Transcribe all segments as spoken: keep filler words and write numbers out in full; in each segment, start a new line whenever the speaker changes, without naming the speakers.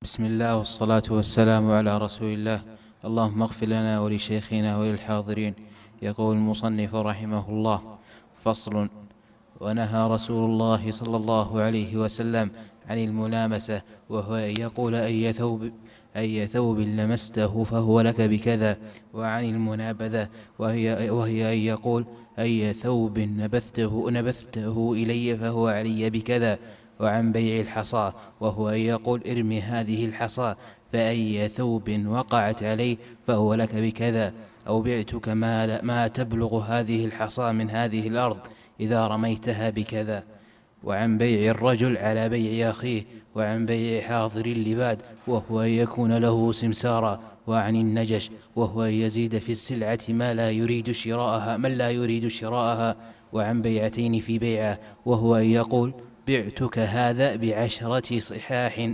بسم الله والصلاة والسلام على رسول الله. اللهم اغفر لنا ولشيخنا وللحاضرين. يقول المصنف رحمه الله: فصل. ونهى رسول الله صلى الله عليه وسلم عن الملامسة، وهو أن يقول أي ثوب, أي ثوب لمسته فهو لك بكذا، وعن المنابذة وهي, وهي أن يقول أي ثوب نبذته, نبذته إلي فهو علي بكذا، وعن بيع الحصى وهو أن يقول ارمي هذه الحصى فأي ثوب وقعت عليه فهو لك بكذا، أو بعتك ما, ما تبلغ هذه الحصى من هذه الأرض إذا رميتها بكذا. وعن بيع الرجل على بيع أخيه، وعن بيع حاضر اللباد وهو أن يكون له سمسارا، وعن النجش وهو أن يزيد في السلعة ما لا يريد شراءها من لا يريد شراءها، وعن بيعتين في بيعة وهو أن يقول بعتك هذا بعشرة صحاح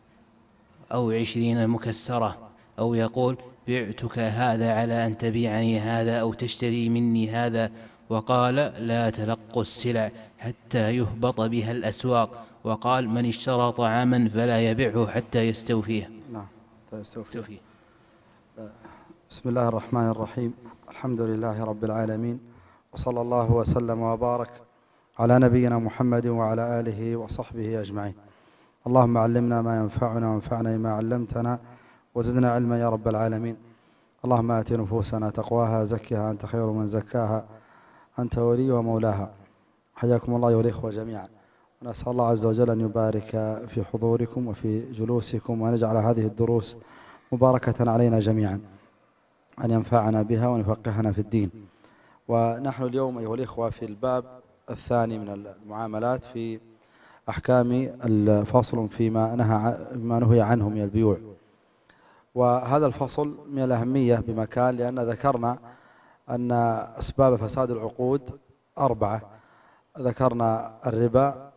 أو عشرين مكسرة، أو يقول بعتك هذا على أن تبيعني هذا أو تشتري مني هذا. وقال لا تلقوا السلع حتى يهبط بها الأسواق. وقال من اشترى طعاما فلا يبيعه حتى يستوفيه.
نعم يستوفيه. بسم الله الرحمن الرحيم. الحمد لله رب العالمين، وصلى الله وسلم وبارك على نبينا محمد وعلى آله وصحبه أجمعين. اللهم علمنا ما ينفعنا وانفعنا بما علمتنا وزدنا علما يا رب العالمين. اللهم آت نفوسنا تقواها زكها أنت خير من زكاها أنت ولي ومولاها. حياكم الله أيها الإخوة جميعا، ونسأل الله عز وجل أن يبارك في حضوركم وفي جلوسكم، وأن يجعل هذه الدروس مباركة علينا جميعا، أن ينفعنا بها ونفقهنا في الدين. ونحن اليوم أيها الإخوة في الباب الثاني من المعاملات في أحكام الفصل فيما نهى ما نهي عنه من البيوع. وهذا الفصل من الأهمية بمكان، لأن ذكرنا أن أسباب فساد العقود أربعة. ذكرنا الربا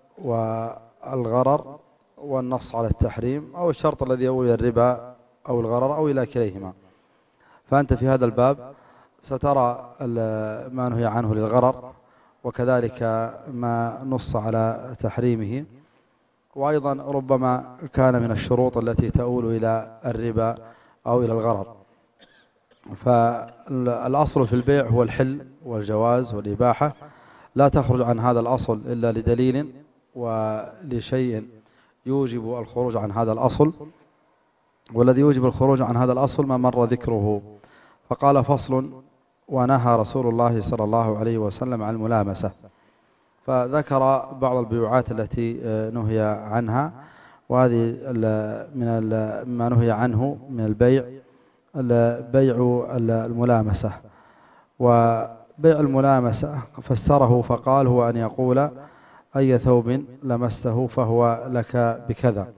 والغرر والنص على التحريم، أو الشرط الذي يولي الربا أو الغرر أو إلى كليهما. فأنت في هذا الباب سترى ما نهي عنه للغرر، وكذلك ما نص على تحريمه، وأيضا ربما كان من الشروط التي تؤول إلى الربا أو إلى الغرر. فالأصل في البيع هو الحل والجواز والإباحة، لا تخرج عن هذا الأصل إلا لدليل ولشيء يوجب الخروج عن هذا الأصل، والذي يوجب الخروج عن هذا الأصل ما مر ذكره. فقال فصل. ونهى رسول الله صلى الله عليه وسلم عن الملامسة، فذكر بعض البيوعات التي نهي عنها، وهذه من ما نهي عنه من البيع بيع الملامسة. وبيع الملامسة فسره فقال هو أن يقول أي ثوب لمسته فهو لك بكذا.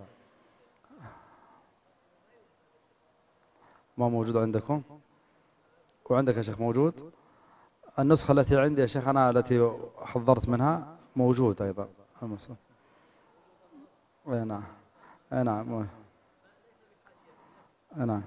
ما موجود عندكم؟ وعندك يا شيخ موجود؟ النسخة التي عندي يا شيخ أنا التي حضرت منها موجود أيضا. نعم نعم نعم.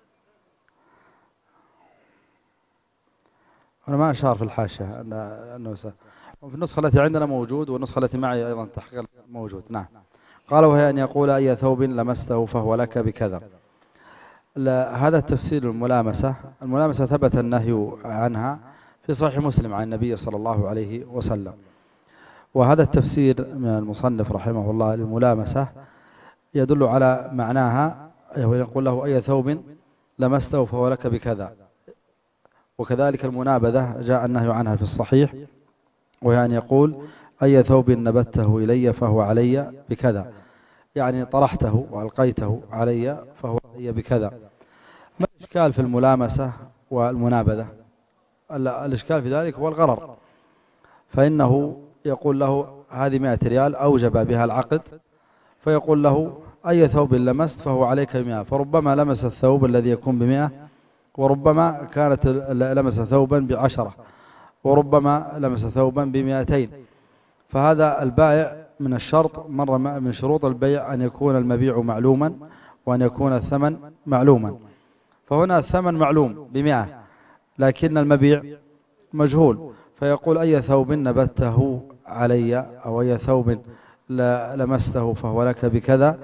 أنا ما أشار في الحاشية أنه في النسخة التي عندنا موجود، والنسخة التي معي أيضا تحقيق موجود. نعم. قال وهي أن يقول أي ثوب لمسته فهو لك بكذا. هذا التفسير الملامسة. الملامسة ثبت النهي عنها في صحيح مسلم عن النبي صلى الله عليه وسلم. وهذا التفسير من المصنف رحمه الله للملامسة يدل على معناها، يقول له أي ثوب لمسته فهو لك بكذا. وكذلك المنابذة جاء النهي عنها في الصحيح، وهي أن يقول أي ثوب نبته إلي فهو علي بكذا، يعني طرحته وألقيته علي فهو علي بكذا. ما الإشكال في الملامسة والمنابذة؟ الإشكال في ذلك هو الغرر، فإنه يقول له هذه مئة ريال أوجب بها العقد، فيقول له أي ثوب لمست فهو عليك بمئة، فربما لمس الثوب الذي يكون بمئة، وربما كانت لمس ثوبا بعشرة، وربما لمس ثوبا بمئتين. فهذا البائع من الشرط مرة من شروط البيع أن يكون المبيع معلوما، وأن يكون الثمن معلوما. فهنا الثمن معلوم بمئة، لكن المبيع مجهول، فيقول أي ثوب نبته علي أو أي ثوب لمسته فهو لك بكذا.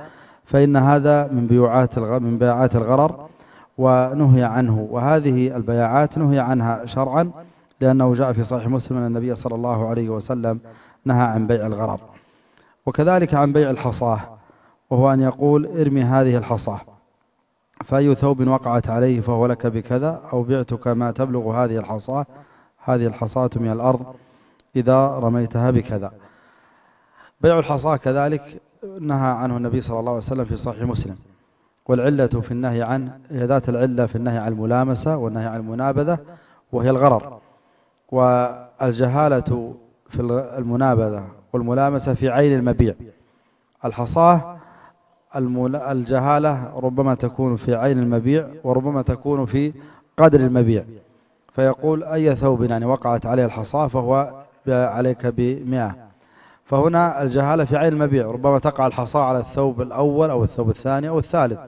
فإن هذا من بيوعات من بيعات الغرر ونهي عنه، وهذه البيعات نهي عنها شرعا لأنه جاء في صحيح مسلم أن النبي صلى الله عليه وسلم نهى عن بيع الغرر. وكذلك عن بيع الحصاه، وهو أن يقول ارمي هذه الحصاه فأي ثوب وقعت عليه فهو لك بكذا، أو بعتك ما تبلغ هذه الحصاه هذه الحصاة من الأرض إذا رميتها بكذا. بيع الحصاه كذلك نهى عنه النبي صلى الله عليه وسلم في صحيح مسلم، والعلة في النهي عنه هي ذات العلة في النهي عن الملامسة والنهي عن المنابذة، وهي الغرر. والجهالة في المنابذة والملامسة في عين المبيع. الحصاه الجهالة ربما تكون في عين المبيع وربما تكون في قدر المبيع، فيقول أي ثوب يعني وقعت عليه الحصاه فهو عليك بمئة، فهنا الجهالة في عين المبيع، ربما تقع الحصاه على الثوب الأول أو الثوب الثاني أو الثالث.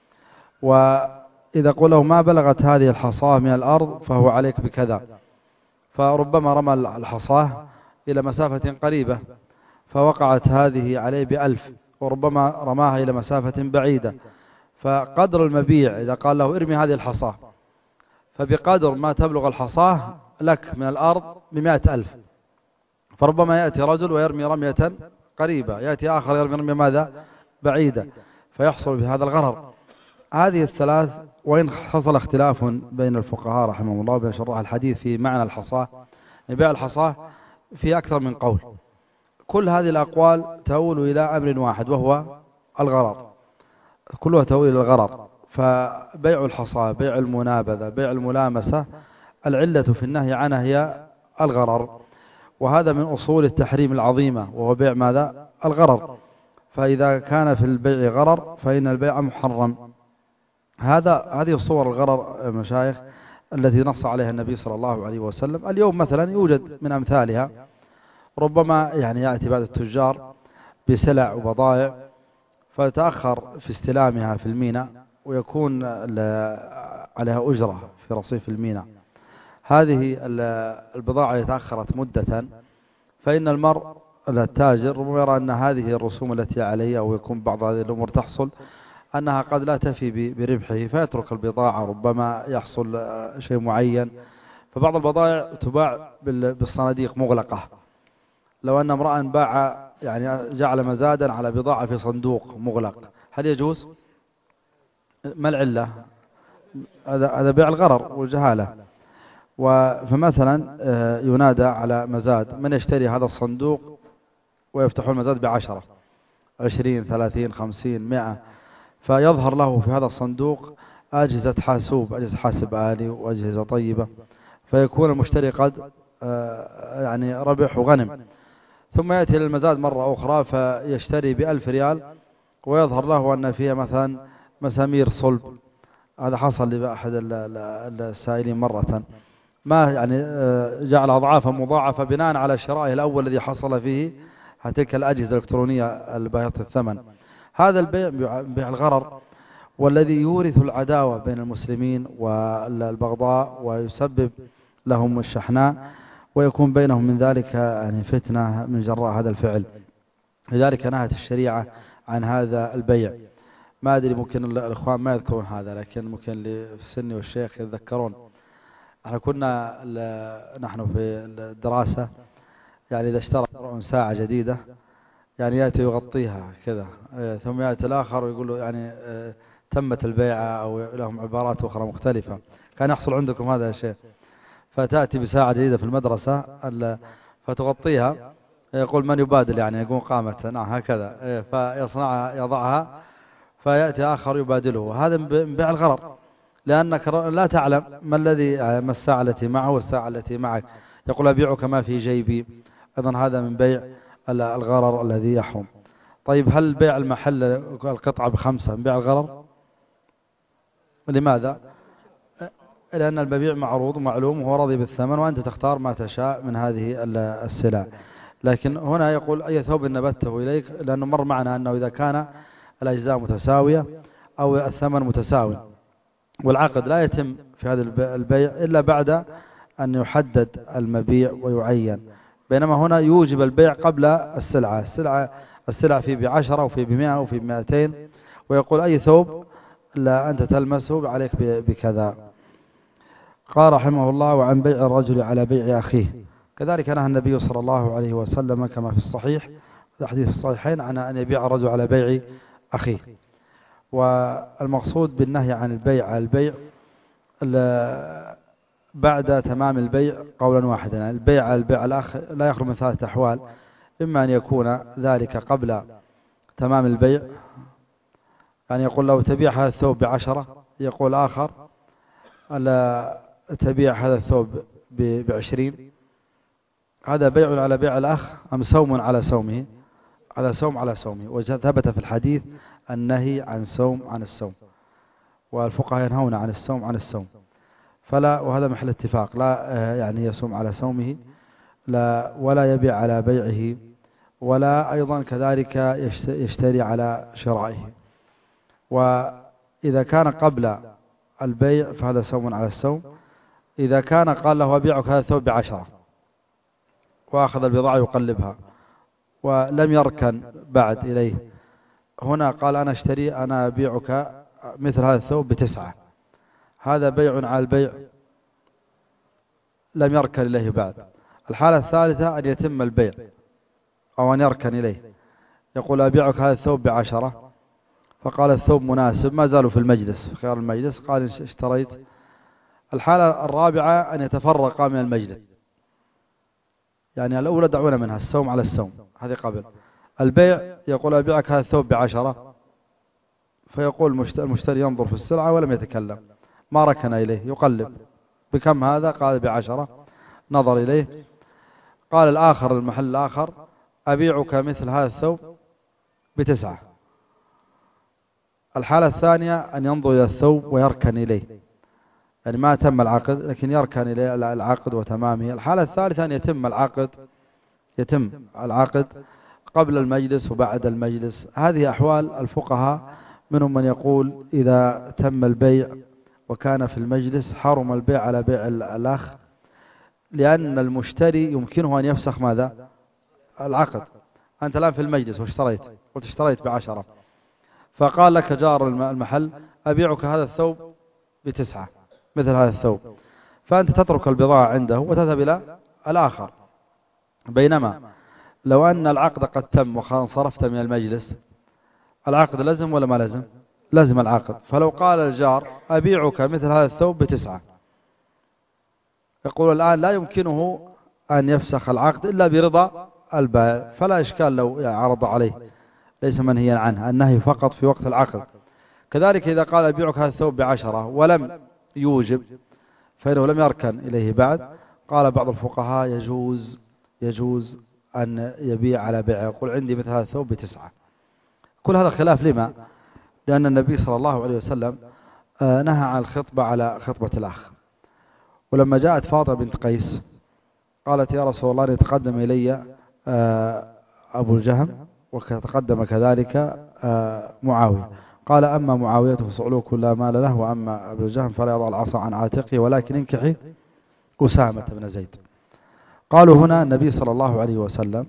وإذا قوله ما بلغت هذه الحصاه من الأرض فهو عليك بكذا، فربما رمى الحصاه إلى مسافة قريبة فوقعت هذه عليه بألف، وربما رماها إلى مسافة بعيدة، فقدر المبيع إذا قال له ارمي هذه الحصاه فبقدر ما تبلغ الحصاه لك من الأرض بمئة ألف، فربما يأتي رجل ويرمي رمية قريبة، يأتي آخر يرمي رمية ماذا بعيدة، فيحصل بهذا الغرر. هذه الثلاث، وإن حصل اختلاف بين الفقهاء رحمه الله وبين شراح الحديث في معنى الحصاه بيع الحصاه في أكثر من قول، كل هذه الأقوال تؤول إلى أمر واحد وهو الغرر، كلها تؤول إلى الغرر. فبيع الحصاه، بيع المنابذة، بيع الملامسة، العلة في النهي عنها هي الغرر، وهذا من أصول التحريم العظيمة وهو بيع ماذا؟ الغرر. فإذا كان في البيع غرر فإن البيع محرم. هذا هذه الصور الغرر مشايخ التي نص عليها النبي صلى الله عليه وسلم. اليوم مثلا يوجد من أمثالها، ربما يعني يأتي بعض التجار بسلع وبضائع فتأخر في استلامها في الميناء ويكون عليها أجرة في رصيف الميناء، هذه البضاعة تأخرت مدة، فإن المرء التاجر ربما يرى أن هذه الرسوم التي عليه أو يكون بعض هذه الأمور تحصل أنها قد لا تفي بربحه فيترك البضاعة، ربما يحصل شيء معين. فبعض البضائع تباع بالصناديق مغلقة، لو أن امرأ باع يعني جعل مزادا على بضاعة في صندوق مغلق هل يجوز؟ ما العلة؟ هذا بيع الغرر والجهالة. فمثلا ينادى على مزاد، من يشتري هذا الصندوق ويفتحون المزاد بعشرة عشرين ثلاثين خمسين مئة، فيظهر له في هذا الصندوق أجهزة حاسوب، أجهزة حاسب آلي وأجهزة طيبة، فيكون المشتري قد يعني ربح وغنم، ثم يأتي للمزاد مرة أخرى فيشتري بألف ريال ويظهر له أن فيها مثلا مسامير صلب. هذا حصل لأحد السائلين مرة، ما يعني جعل أضعافا مضاعفة بناء على شرائه الأول الذي حصل فيه تلك الأجهزة الإلكترونية الباهظة الثمن. هذا البيع بيع الغرر، والذي يورث العداوة بين المسلمين والبغضاء ويسبب لهم الشحناء، ويكون بينهم من ذلك يعني فتنة من جراء هذا الفعل. لذلك نهت الشريعة عن هذا البيع. ما أدري ممكن الإخوان ما يذكرون هذا، لكن ممكن اللي في السن والشيخ يتذكرون. احنا كنا نحن في الدراسة يعني إذا اشترى ساعة جديدة يعني يأتي يغطيها كذا، ثم يأتي الآخر ويقول له يعني تمت البيعة، أو لهم عبارات أخرى مختلفة. كان يحصل عندكم هذا الشيء؟ فتأتي بساعة جديدة في المدرسة فتغطيها، يقول من يبادل، يعني يقول قامت نعم هكذا، فيصنعها يضعها فيأتي آخر يبادله. هذا من بيع الغرر، لأنك لا تعلم ما الذي ما الساعة التي معه والساعة التي معك. يقول أبيعك ما في جيبي، أيضا هذا من بيع الغرر الذي يحرم. طيب هل بيع المحل القطعة بخمسة من بيع الغرر؟ لماذا؟ لأن المبيع معروض معلوم وهو راضي بالثمن، وأنت تختار ما تشاء من هذه السلع. لكن هنا يقول أي ثوب نبته إليك، لأنه مر معنا أنه إذا كان الأجزاء متساوية أو الثمن متساوي، والعقد لا يتم في هذا البيع إلا بعد أن يحدد المبيع ويعين، بينما هنا يوجب البيع قبل السلعة. السلعة السلعة في بعشرة وفي بمئة وفي بمئتين، ويقول أي ثوب لا أنت تلمسه عليك بكذا. قال رحمه الله وعن بيع الرجل على بيع أخيه، كذلك نهى النبي صلى الله عليه وسلم كما في الصحيح الحديث الصحيحين عن أن يبيع الرجل على بيع أخيه. والمقصود بالنهي عن البيع على البيع بعد تمام البيع قولا واحدا، يعني البيع على البيع الأخ لا يخرج من ثلاثة أحوال، إما أن يكون ذلك قبل تمام البيع، يعني يقول لو تبيع هذا الثوب بعشرة، يقول آخر لا تبيع هذا الثوب بعشرين، هذا بيع على بيع الأخ أم سوم على سومه؟ على سوم على سومه. وثبت في الحديث النهي عن سوم عن السوم، والفقهاء ينهون عن السوم عن السوم، فلا، وهذا محل اتفاق، لا يعني يسوم على سومه لا، ولا يبيع على بيعه، ولا أيضا كذلك يشتري على شرائه. وإذا كان قبل البيع فهذا سوم على السوم. إذا كان قال له أبيعك هذا الثوب بعشرة وأخذ البضاعة يقلبها ولم يركن بعد إليه، هنا قال أنا اشتري أنا أبيعك مثل هذا الثوب بتسعة، هذا بيع على البيع لم يركن إليه بعد. الحالة الثالثة أن يتم البيع أو أن يركن إليه، يقول أبيعك هذا الثوب بعشرة، فقال الثوب مناسب، ما زالوا في المجلس في خيار المجلس، قال اشتريت. الحالة الرابعة أن يتفرق من المجلس، يعني الأولى دعونا منها السوم على السوم، هذه قبل البيع، يقول أبيعك هذا الثوب بعشرة، فيقول المشتري ينظر في السلعة ولم يتكلم، ما ركن إليه، يقلب بكم هذا؟ قال بعشرة، نظر إليه، قال الآخر المحل الآخر أبيعك مثل هذا الثوب بتسعة. الحالة الثانية أن ينظر إلى الثوب ويركن إليه، يعني ما تم العقد لكن يركن إليه العقد وتمامه. الحالة الثالثة أن يتم العقد يتم العقد قبل المجلس وبعد المجلس. هذه أحوال الفقهاء، منهم من يقول إذا تم البيع وكان في المجلس حرم البيع على بيع الأخ، لأن المشتري يمكنه أن يفسخ ماذا؟ العقد. أنت الآن في المجلس واشتريت، قلت اشتريت بعشرة، فقال لك جار المحل أبيعك هذا الثوب بتسعة مثل هذا الثوب، فأنت تترك البضاعة عنده وتذهب إلى الآخر. بينما لو أن العقد قد تم وانصرفت من المجلس، العقد لازم ولا ما لازم؟ لازم العقد. فلو قال الجار أبيعك مثل هذا الثوب بتسعة، يقول الآن لا يمكنه أن يفسخ العقد إلا برضا البائع، فلا إشكال لو عرض عليه، ليس منهيا عنه، النهي فقط في وقت العقد. كذلك إذا قال أبيعك هذا الثوب بعشرة ولم يوجب فإنه لم يركن إليه بعد، قال بعض الفقهاء يجوز يجوز أن يبيع على بيع، يقول عندي مثل هذا الثوب بتسعة. كل هذا خلاف لما؟ لأن النبي صلى الله عليه وسلم نهى عن الخطبة على خطبة الأخ. ولما جاءت فاطمة بنت قيس قالت يا رسول الله يتقدم إلي أبو الجهم وتقدم كذلك معاوية، قال أما معاوية فصعلوك لا مال له، وأما أبو الجهم فلا يضع العصا عن عاتقه، ولكن انكحي أسامة بن زيد. قالوا هنا النبي صلى الله عليه وسلم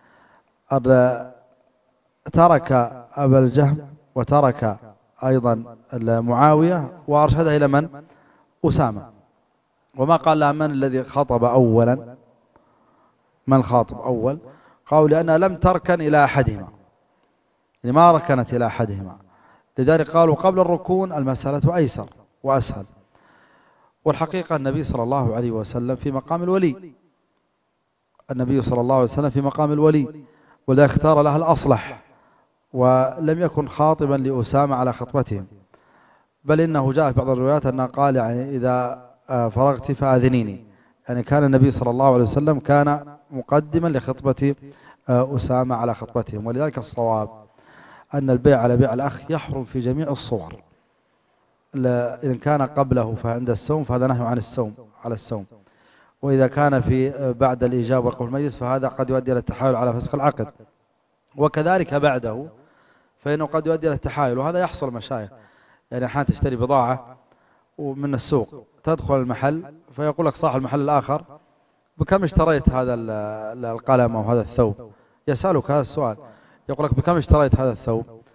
ترك أبا الجهم وترك أيضا معاوية وأرشده إلى من؟ أسامة. وما قال لها من الذي خطب أولا، من خاطب أول؟ قالوا لأنها لم تركن إلى أحدهما، يعني ما ركنت إلى أحدهما، لذلك قالوا قبل الركون المسألة أيسر وأسهل. والحقيقة النبي صلى الله عليه وسلم في مقام الولي، النبي صلى الله عليه وسلم في مقام الولي، ولذلك اختار لها الأصلح، ولم يكن خاطبا لأسامة على خطبتهم، بل إنه جاء في بعض الروايات أنه قال يعني إذا فرغت فأذنيني، يعني كان النبي صلى الله عليه وسلم كان مقدما لخطبة أسامة على خطبتهم. ولذلك الصواب أن البيع على بيع الأخ يحرم في جميع الصور، إن كان قبله فعند السوم فهذا نهي عن السوم على السوم، وإذا كان في بعد الإجابة وقف المجلس فهذا قد يؤدي إلى التحايل على فسخ العقد، وكذلك بعده فإنه قد يؤدي إلى التحايل. وهذا يحصل مشايخ، يعني أحيانا تشتري بضاعة ومن السوق تدخل المحل فيقول لك صاحب المحل الآخر بكم اشتريت هذا القلم أو هذا الثوب، يسألك هذا السؤال، يقول لك بكم اشتريت هذا الثوب؟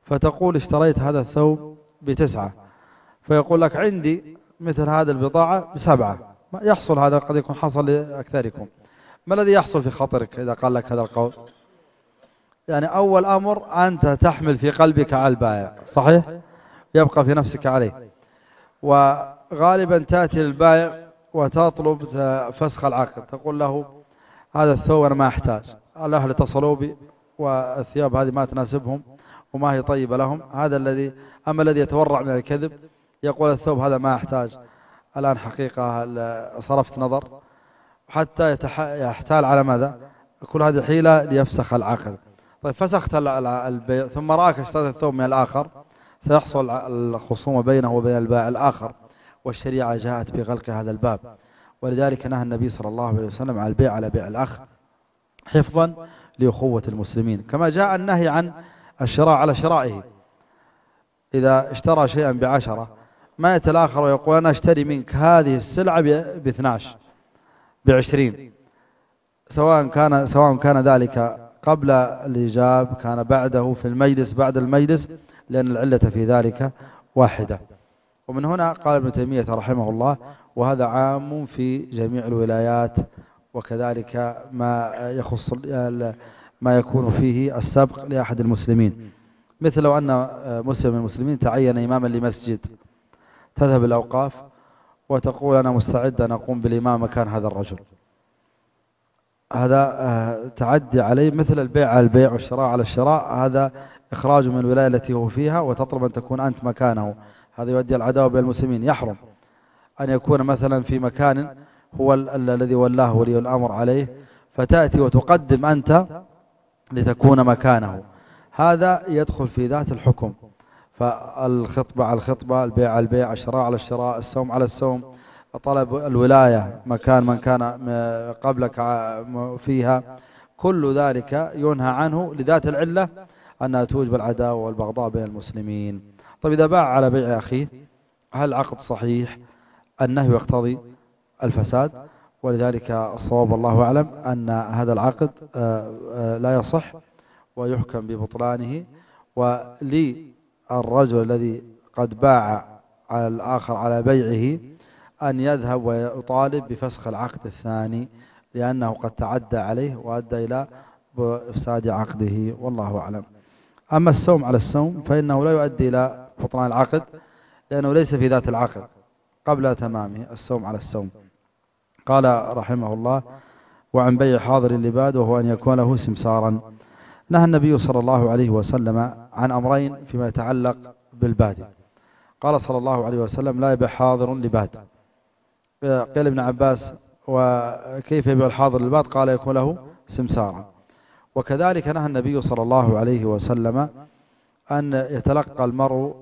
فتقول اشتريت هذا الثوب بتسعة، فيقول لك عندي مثل هذه البضاعة بسبعة. يحصل هذا، قد يكون حصل لأكثركم. ما الذي يحصل في خاطرك إذا قال لك هذا القول؟ يعني أول أمر أنت تحمل في قلبك على البائع، صحيح؟ يبقى في نفسك عليه. وغالبا تأتي للبائع وتطلب فسخ العقد، تقول له هذا الثوب أنا ما أحتاج، الأهل اتصلوا بي والثياب هذه ما تناسبهم وما هي طيبة لهم. هذا الذي أما الذي يتورع من الكذب يقول الثوب هذا ما أحتاج، الآن حقيقة صرفت نظر، حتى يحتال على ماذا؟ كل هذه حيلة ليفسخ العقد. طيب فسخت البيع ثم رأك اشتريت الثوب من الآخر، سيحصل الخصومة بينه وبين البائع الآخر، والشريعة جاءت بغلق هذا الباب. ولذلك نهى النبي صلى الله عليه وسلم عن البيع على بيع الأخ حفظا لأخوة المسلمين. كما جاء النهي عن الشراء على شرائه، إذا اشترى شيئا بعشرة ما يأتي الآخر ويقول أنا اشتري منك هذه السلعة باثناش بعشرين، سواء كان سواء كان ذلك قبل الإيجاب كان بعده في المجلس بعد المجلس، لأن العلة في ذلك واحدة. ومن هنا قال ابن تيمية رحمه الله وهذا عام في جميع الولايات، وكذلك ما يخص ما يكون فيه السبق لأحد المسلمين، مثل لو أن مسلم من المسلمين تعين إماما لمسجد، تذهب الأوقاف وتقول أنا مستعد أن أقوم بالإمام مكان هذا الرجل، هذا تعدي عليه مثل البيع على البيع والشراء على الشراء، هذا إخراج من الولاية التي هو فيها وتطلب أن تكون أنت مكانه، هذا يؤدي العداوة بين المسلمين. يحرم أن يكون مثلا في مكان هو الذي ولاه ولي الأمر عليه، فتأتي وتقدم أنت لتكون مكانه، هذا يدخل في ذات الحكم. فالخطبة على الخطبة، البيع على البيع، الشراء على الشراء، السوم على السوم، طلب الولاية مكان من كان قبلك فيها، كل ذلك ينهى عنه لذات العلة أنها توجب العداوة والبغضاء بين المسلمين. طيب إذا باع على بيع أخيه هل العقد صحيح؟ النهي يقتضي الفساد، ولذلك الصواب الله أعلم أن هذا العقد لا يصح ويحكم ببطلانه. وللرجل الذي قد باع على الآخر على بيعه أن يذهب ويطالب بفسخ العقد الثاني، لأنه قد تعدى عليه وأدى إلى إفساد عقده، والله أعلم. أما السوم على السوم فإنه لا يؤدي إلى بطلان العقد، لأنه ليس في ذات العقد قبل تمامه السوم على السوم. قال رحمه الله وعن بيع حاضر اللباد وهو أن يكون له سمسارا. نهى النبي صلى الله عليه وسلم عن أمرين فيما يتعلق بالبادي. قال صلى الله عليه وسلم لا يبيع حاضر لباد. قيل ابن عباس وكيف يبيع الحاضر للباد؟ قال يكون له سمسارا. وكذلك نهى النبي صلى الله عليه وسلم أن يتلقى المرء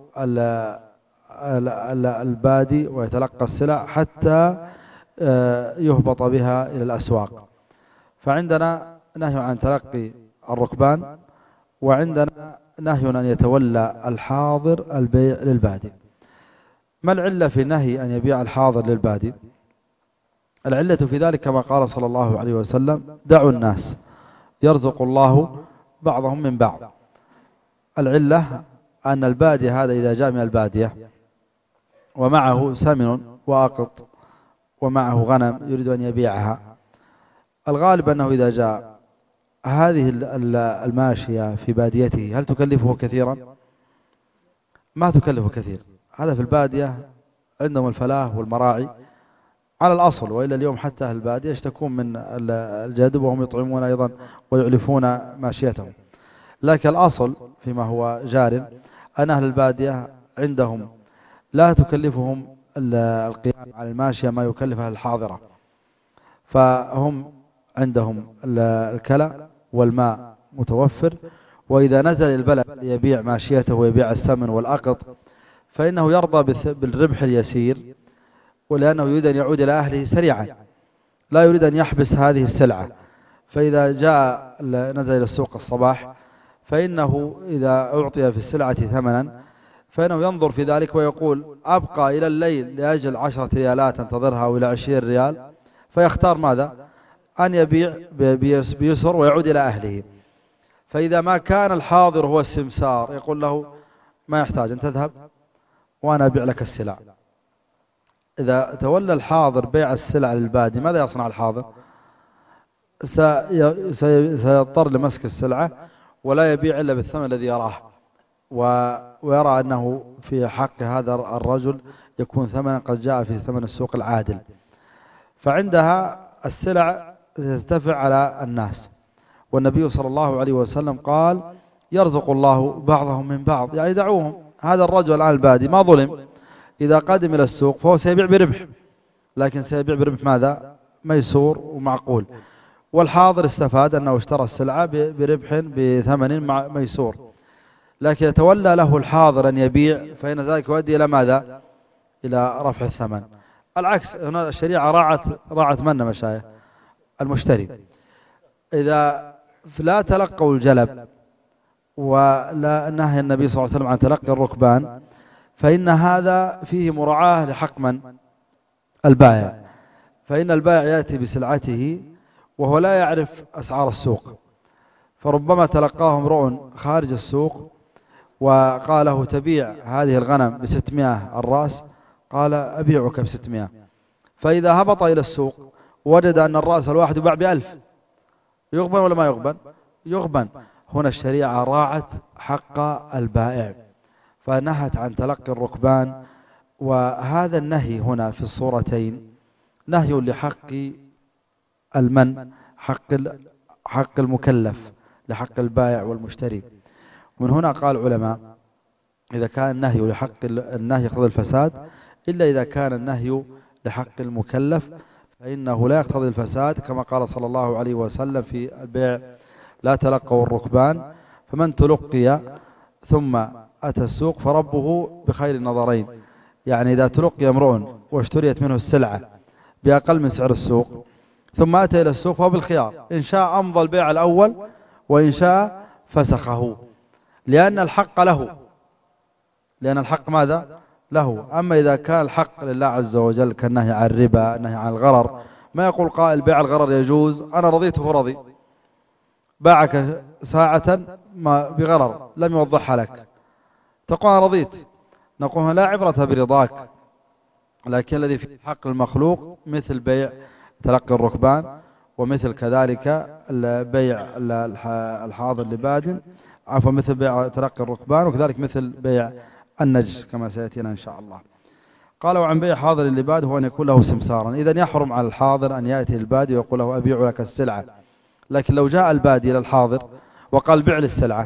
البادي ويتلقى السلع حتى يهبط بها إلى الأسواق. فعندنا نهي عن تلقي الركبان، وعندنا نهي أن يتولى الحاضر البيع للبادي. ما العلة في النهي أن يبيع الحاضر للبادي؟ العلة في ذلك كما قال صلى الله عليه وسلم دعوا الناس يرزق الله بعضهم من بعض. العلة أن البادي هذا إذا جاء من البادية ومعه سمن وأقط ومعه غنم يريد أن يبيعها، الغالب أنه إذا جاء هذه الماشية في باديته هل تكلفه كثيرا؟ ما تكلفه كثير. هذا في البادية عندهم الفلاة والمراعي على الأصل، وإلا اليوم حتى أهل البادية يشتكون من الجدب وهم يطعمون أيضا ويعلفون ماشيتهم. لكن الأصل فيما هو جار أن أهل البادية عندهم لا تكلفهم القيام على الماشية ما يكلفها الحاضرة، فهم عندهم الكلى والماء متوفر، وإذا نزل البلد يبيع ماشيته ويبيع السمن والأقط فإنه يرضى بالربح اليسير، ولأنه يريد أن يعود إلى أهله سريعا، لا يريد أن يحبس هذه السلعة. فإذا جاء نزل إلى السوق الصباح فإنه إذا أعطي في السلعة ثمنا فإنه ينظر في ذلك ويقول أبقى إلى الليل لأجل عشرة ريالات انتظرها أو إلى عشرين ريال، فيختار ماذا؟ أن يبيع بيسر ويعود إلى أهله. فإذا ما كان الحاضر هو السمسار يقول له ما يحتاج أن تذهب وأنا أبيع لك السلع. إذا تولى الحاضر بيع السلع للبادي ماذا يصنع الحاضر؟ سيضطر لمسك السلعة ولا يبيع إلا بالثمن الذي يراه، ويرى أنه في حق هذا الرجل يكون ثمنا قد جاء في ثمن السوق العادل، فعندها السلع ترتفع على الناس. والنبي صلى الله عليه وسلم قال يرزق الله بعضهم من بعض، يعني دعوهم. هذا الرجل الآن البادي ما ظلم، إذا قدم إلى السوق فهو سيبيع بربح، لكن سيبيع بربح ماذا؟ ميسور ومعقول. والحاضر استفاد أنه اشترى السلعة بربح بثمن ميسور، لكن يتولى له الحاضر أن يبيع فإن ذلك يؤدي إلى ماذا؟ إلى رفع الثمن. العكس، هنا الشريعة راعت راعت من مشايخ؟ المشتري. إذا لا تلقوا الجلب ولا نهي النبي صلى الله عليه وسلم عن تلقي الركبان، فإن هذا فيه مراعاة لحق من؟ البائع. فإن البائع يأتي بسلعته وهو لا يعرف أسعار السوق، فربما تلقاه امرؤ خارج السوق وقال له تبيع هذه الغنم بستمائة الرأس، قال أبيعك بستمائة. فإذا هبط إلى السوق وجد أن الرأس الواحد يباع بألف، يغبن ولا ما يغبن؟ يغبن. هنا الشريعة راعت حق البائع فنهت عن تلقي الركبان. وهذا النهي هنا في الصورتين نهي لحق المن، حق حق المكلف، لحق البائع والمشتري. ومن هنا قال العلماء إذا كان النهي لحق النهي يقتضي الفساد، إلا إذا كان النهي لحق المكلف فإنه لا يقتضي الفساد، كما قال صلى الله عليه وسلم في البيع لا تلقوا الركبان، فمن تلقي ثم أتى السوق فربه بخير النظرين. يعني إذا تلقي امرؤ واشتريت منه السلعة بأقل من سعر السوق ثم أتى إلى السوق فهو بالخيار، إن شاء أمضى البيع الأول وإن شاء فسخه، لأن الحق له، لأن الحق ماذا؟ له. أما إذا كان الحق لله عز وجل كالنهي عن الربا، النهي عن الغرر، ما يقول قائل بيع الغرر يجوز، أنا رضيته رضي، باعك ساعة ما بغرر لم يوضحها لك، تقول أنا رضيت، نقول لا عبرة برضاك، لكن الذي في حق المخلوق مثل بيع تلقي الركبان، ومثل كذلك بيع الحاضر لباد، عفوا مثل بيع تلقي الركبان، وكذلك مثل بيع النجس كما سيأتينا إن شاء الله. قال وعن بيع حاضر للباد هو أن يكون له سمسارا. إذن يحرم على الحاضر أن يأتي البادي ويقول له أبيع لك السلعة، لكن لو جاء البادي إلى الحاضر وقال بيع للسلعة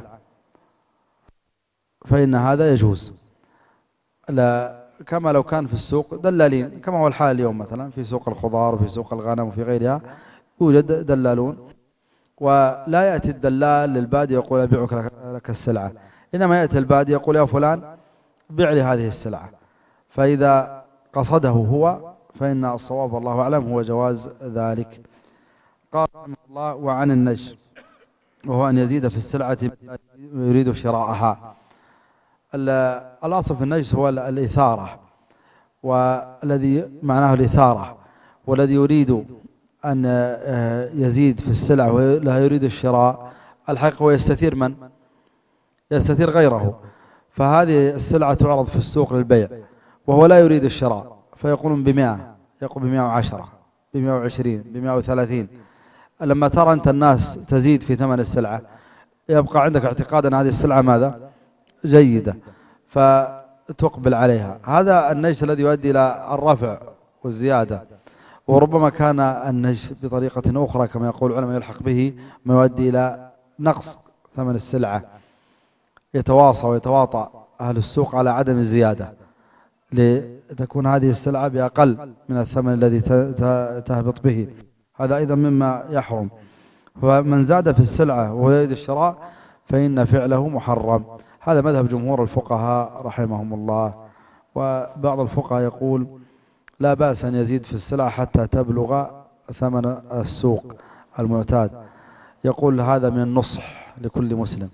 فإن هذا يجوز، لا كما لو كان في السوق دلالين، كما هو الحال اليوم مثلا في سوق الخضار وفي سوق الغنم وفي غيرها يوجد دلالون، ولا يأتي الدلال للبادي يقول أبيعك لك السلعة، إنما يأتي البادي يقول يا فلان بيع لي هذه السلعة. فإذا قصده هو فإن الصواب الله أعلم هو جواز ذلك. قال الله وعن النجش وهو أن يزيد في السلعة يريد شراءها. الأصل في النجس هو الإثارة، والذي معناه الإثارة، والذي يريد أن يزيد في السلع ولا يريد الشراء الحقيقة هو يستثير من؟ يستثير غيره. فهذه السلعة تعرض في السوق للبيع وهو لا يريد الشراء، فيقولون بمئة، يقول بمئة وعشرة، بمئة وعشرين، بمئة وثلاثين. لما ترى أنت الناس تزيد في ثمن السلعة يبقى عندك اعتقاد أن هذه السلعة ماذا؟ جيدة، فتقبل عليها. هذا النجس الذي يؤدي إلى الرفع والزيادة. وربما كان النجس بطريقة أخرى كما يقول العلماء يلحق به ما يؤدي إلى نقص ثمن السلعة، يتواصى ويتواطأ أهل السوق على عدم الزيادة لتكون هذه السلعة بأقل من الثمن الذي تهبط به، هذا أيضا مما يحرم. فمن زاد في السلعة وهو يريد الشراء فإن فعله محرم. هذا مذهب جمهور الفقهاء رحمهم الله. وبعض الفقهاء يقول لا بأس أن يزيد في السلعة حتى تبلغ ثمن السوق المعتاد. يقول هذا من النصح لكل مسلم،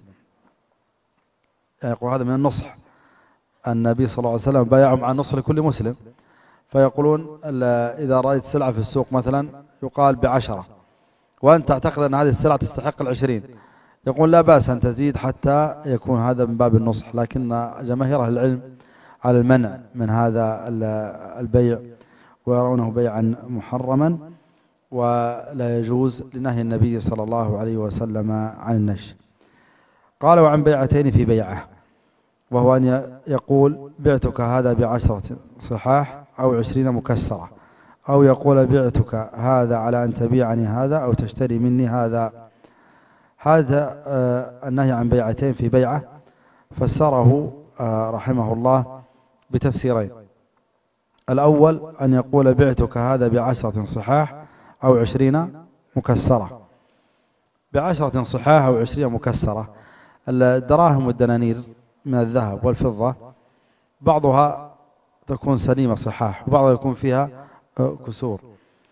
يقول هذا من النصح. النبي صلى الله عليه وسلم بايعهم عن نصح لكل مسلم، فيقولون إذا رأيت سلعة في السوق مثلا يقال بعشرة وأنت تعتقد أن هذه السلعة تستحق العشرين، يقول لا بأس أن تزيد حتى يكون هذا من باب النصح، لكن جماهير أهل العلم على المنع من هذا البيع ويرونه بيعا محرما ولا يجوز لنهي النبي صلى الله عليه وسلم عن النش. قال وعن بيعتين في بيعه، وهو أن يقول بعتك هذا بعشرة صحاح أو عشرين مكسرة، أو يقول بعتك هذا على أن تبيعني هذا أو تشتري مني هذا. هذا النهي عن بيعتين في بيعه فسره رحمه الله بتفسيرين. الأول أن يقول بعتك هذا بعشرة صحاح أو عشرين مكسرة. بعشرة صحاح أو عشرين مكسرة، الدراهم والدنانير من الذهب والفضة بعضها تكون سليمة صحاح وبعضها يكون فيها كسور،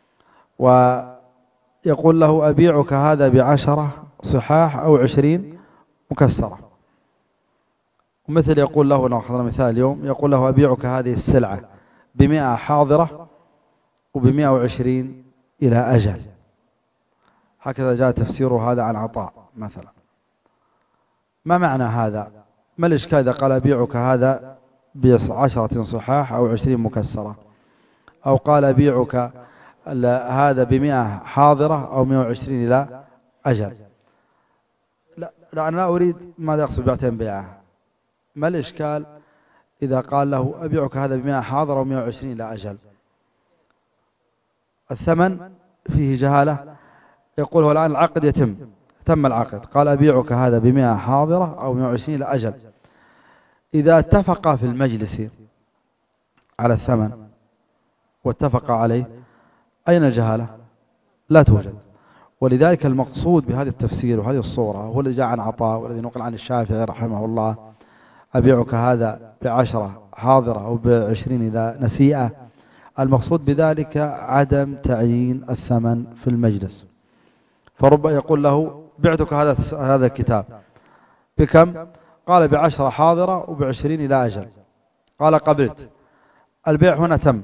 ويقول له أبيعك هذا بعشرة صحاح أو عشرين مكسرة. ومثل يقول له، نأخذ مثال اليوم، يقول له أبيعك هذه السلعة بمئة حاضرة وبمئة وعشرين إلى أجل. هكذا جاء تفسير هذا عن عطاء مثلا. ما معنى هذا؟ ما الإشكال إذا قال أبيعك هذا بعشرة صحاح أو عشرين مكسرة، أو قال أبيعك هذا بمئة حاضرة أو مئة وعشرين إلى أجل؟ لا, لا أنا لا أريد ماذا يقصد بيعتين بيعه. ما الإشكال إذا قال له أبيعك هذا بمئة حاضرة أو مئة وعشرين إلى أجل؟ الثمن فيه جهالة. يقول هو الآن العقد يتم، تم العقد، قال أبيعك هذا بمئة حاضرة أو مئة وعشرين إلى أجل. إذا اتفق في المجلس على الثمن واتفق عليه، أين الجهالة؟ لا توجد. ولذلك المقصود بهذا التفسير وهذه الصورة هو الذي جاء عن عطاء والذي نقل عن الشافعي رحمه الله: أبيعك هذا بعشرة حاضرة أو بعشرين إلى نسيئة. المقصود بذلك عدم تعيين الثمن في المجلس. فرب يقول له بعتك هذا هذا الكتاب بكم؟ قال بعشرة حاضرة وبعشرين إلى أجل. قال قبلت. البيع هنا تم،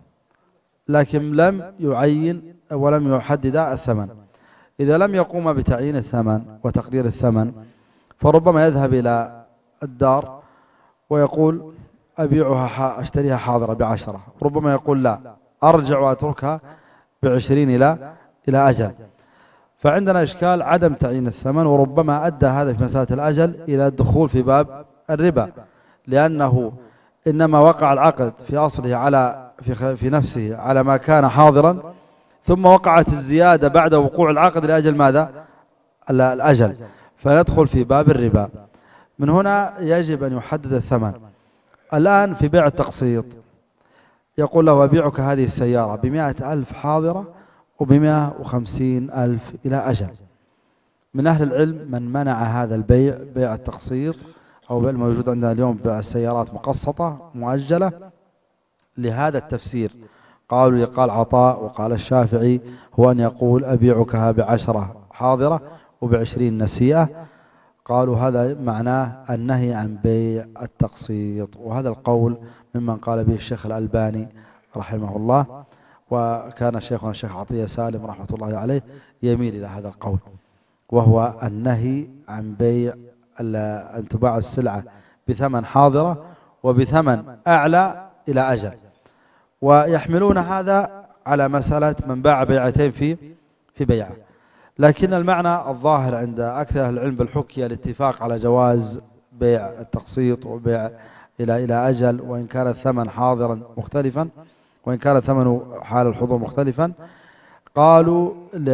لكن لم يعين ولم يحدد الثمن. إذا لم يقوم بتعيين الثمن وتقدير الثمن، فربما يذهب إلى الدار ويقول أبيعها أشتريها حاضرة بعشرة، ربما يقول لا أرجع وأتركها بعشرين إلى إلى أجل. فعندنا إشكال عدم تعيين الثمن، وربما أدى هذا في مسألة الأجل إلى الدخول في باب الربا، لأنه إنما وقع العقد في أصله على في, في نفسه على ما كان حاضرا، ثم وقعت الزيادة بعد وقوع العقد لأجل ماذا؟ الأجل، فندخل في باب الربا. من هنا يجب أن يحدد الثمن. الآن في بيع التقسيط يقول له أبيعك هذه السيارة بمئة ألف حاضرة وبمئة وخمسين ألف إلى أجل. من أهل العلم من منع هذا البيع، بيع التقسيط أو الموجود عندنا اليوم بالسيارات مقسطة مؤجلة، لهذا التفسير. قالوا قال عطاء وقال الشافعي هو أن يقول أبيعكها بعشرة حاضرة وبعشرين نسيئة. قالوا هذا معناه النهي عن بيع التقسيط، وهذا القول ممن قال به الشيخ الألباني رحمه الله، وكان شيخنا الشيخ عطية سالم رحمة الله عليه يميل إلى هذا القول، وهو النهي عن بيع أن تباع السلعة بثمن حاضرة وبثمن أعلى إلى أجل. ويحملون هذا على مسألة من باع بيعتين في في بيعه، لكن المعنى الظاهر عند أكثر أهل العلم بالحكي الاتفاق على جواز بيع التقسيط وبيع إلى إلى أجل، وإن كان الثمن حاضرا مختلفا وإن كان الثمن حال الحضور مختلفا. قالوا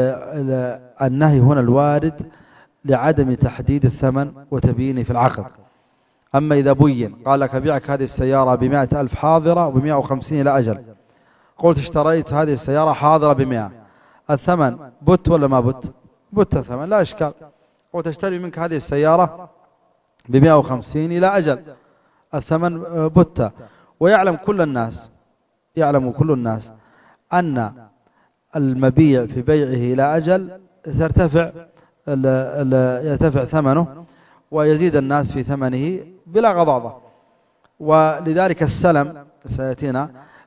النهي هنا الوارد لعدم تحديد الثمن وتبيينه في العقد. أما إذا بين قال لك أبيعك هذه السيارة بمائة ألف حاضرة وبمائة وخمسين إلى أجل، قلت اشتريت هذه السيارة حاضرة بمائة، الثمن بت ولا ما بت؟ بت الثمن، لا إشكال. قلت اشتري منك هذه السيارة بمائة وخمسين إلى أجل، الثمن بت. ويعلم كل الناس يعلم كل الناس أن المبيع في بيعه إلى أجل ترتفع يرتفع ثمنه ويزيد الناس في ثمنه بلا غضاضة. ولذلك السلم سيأتينا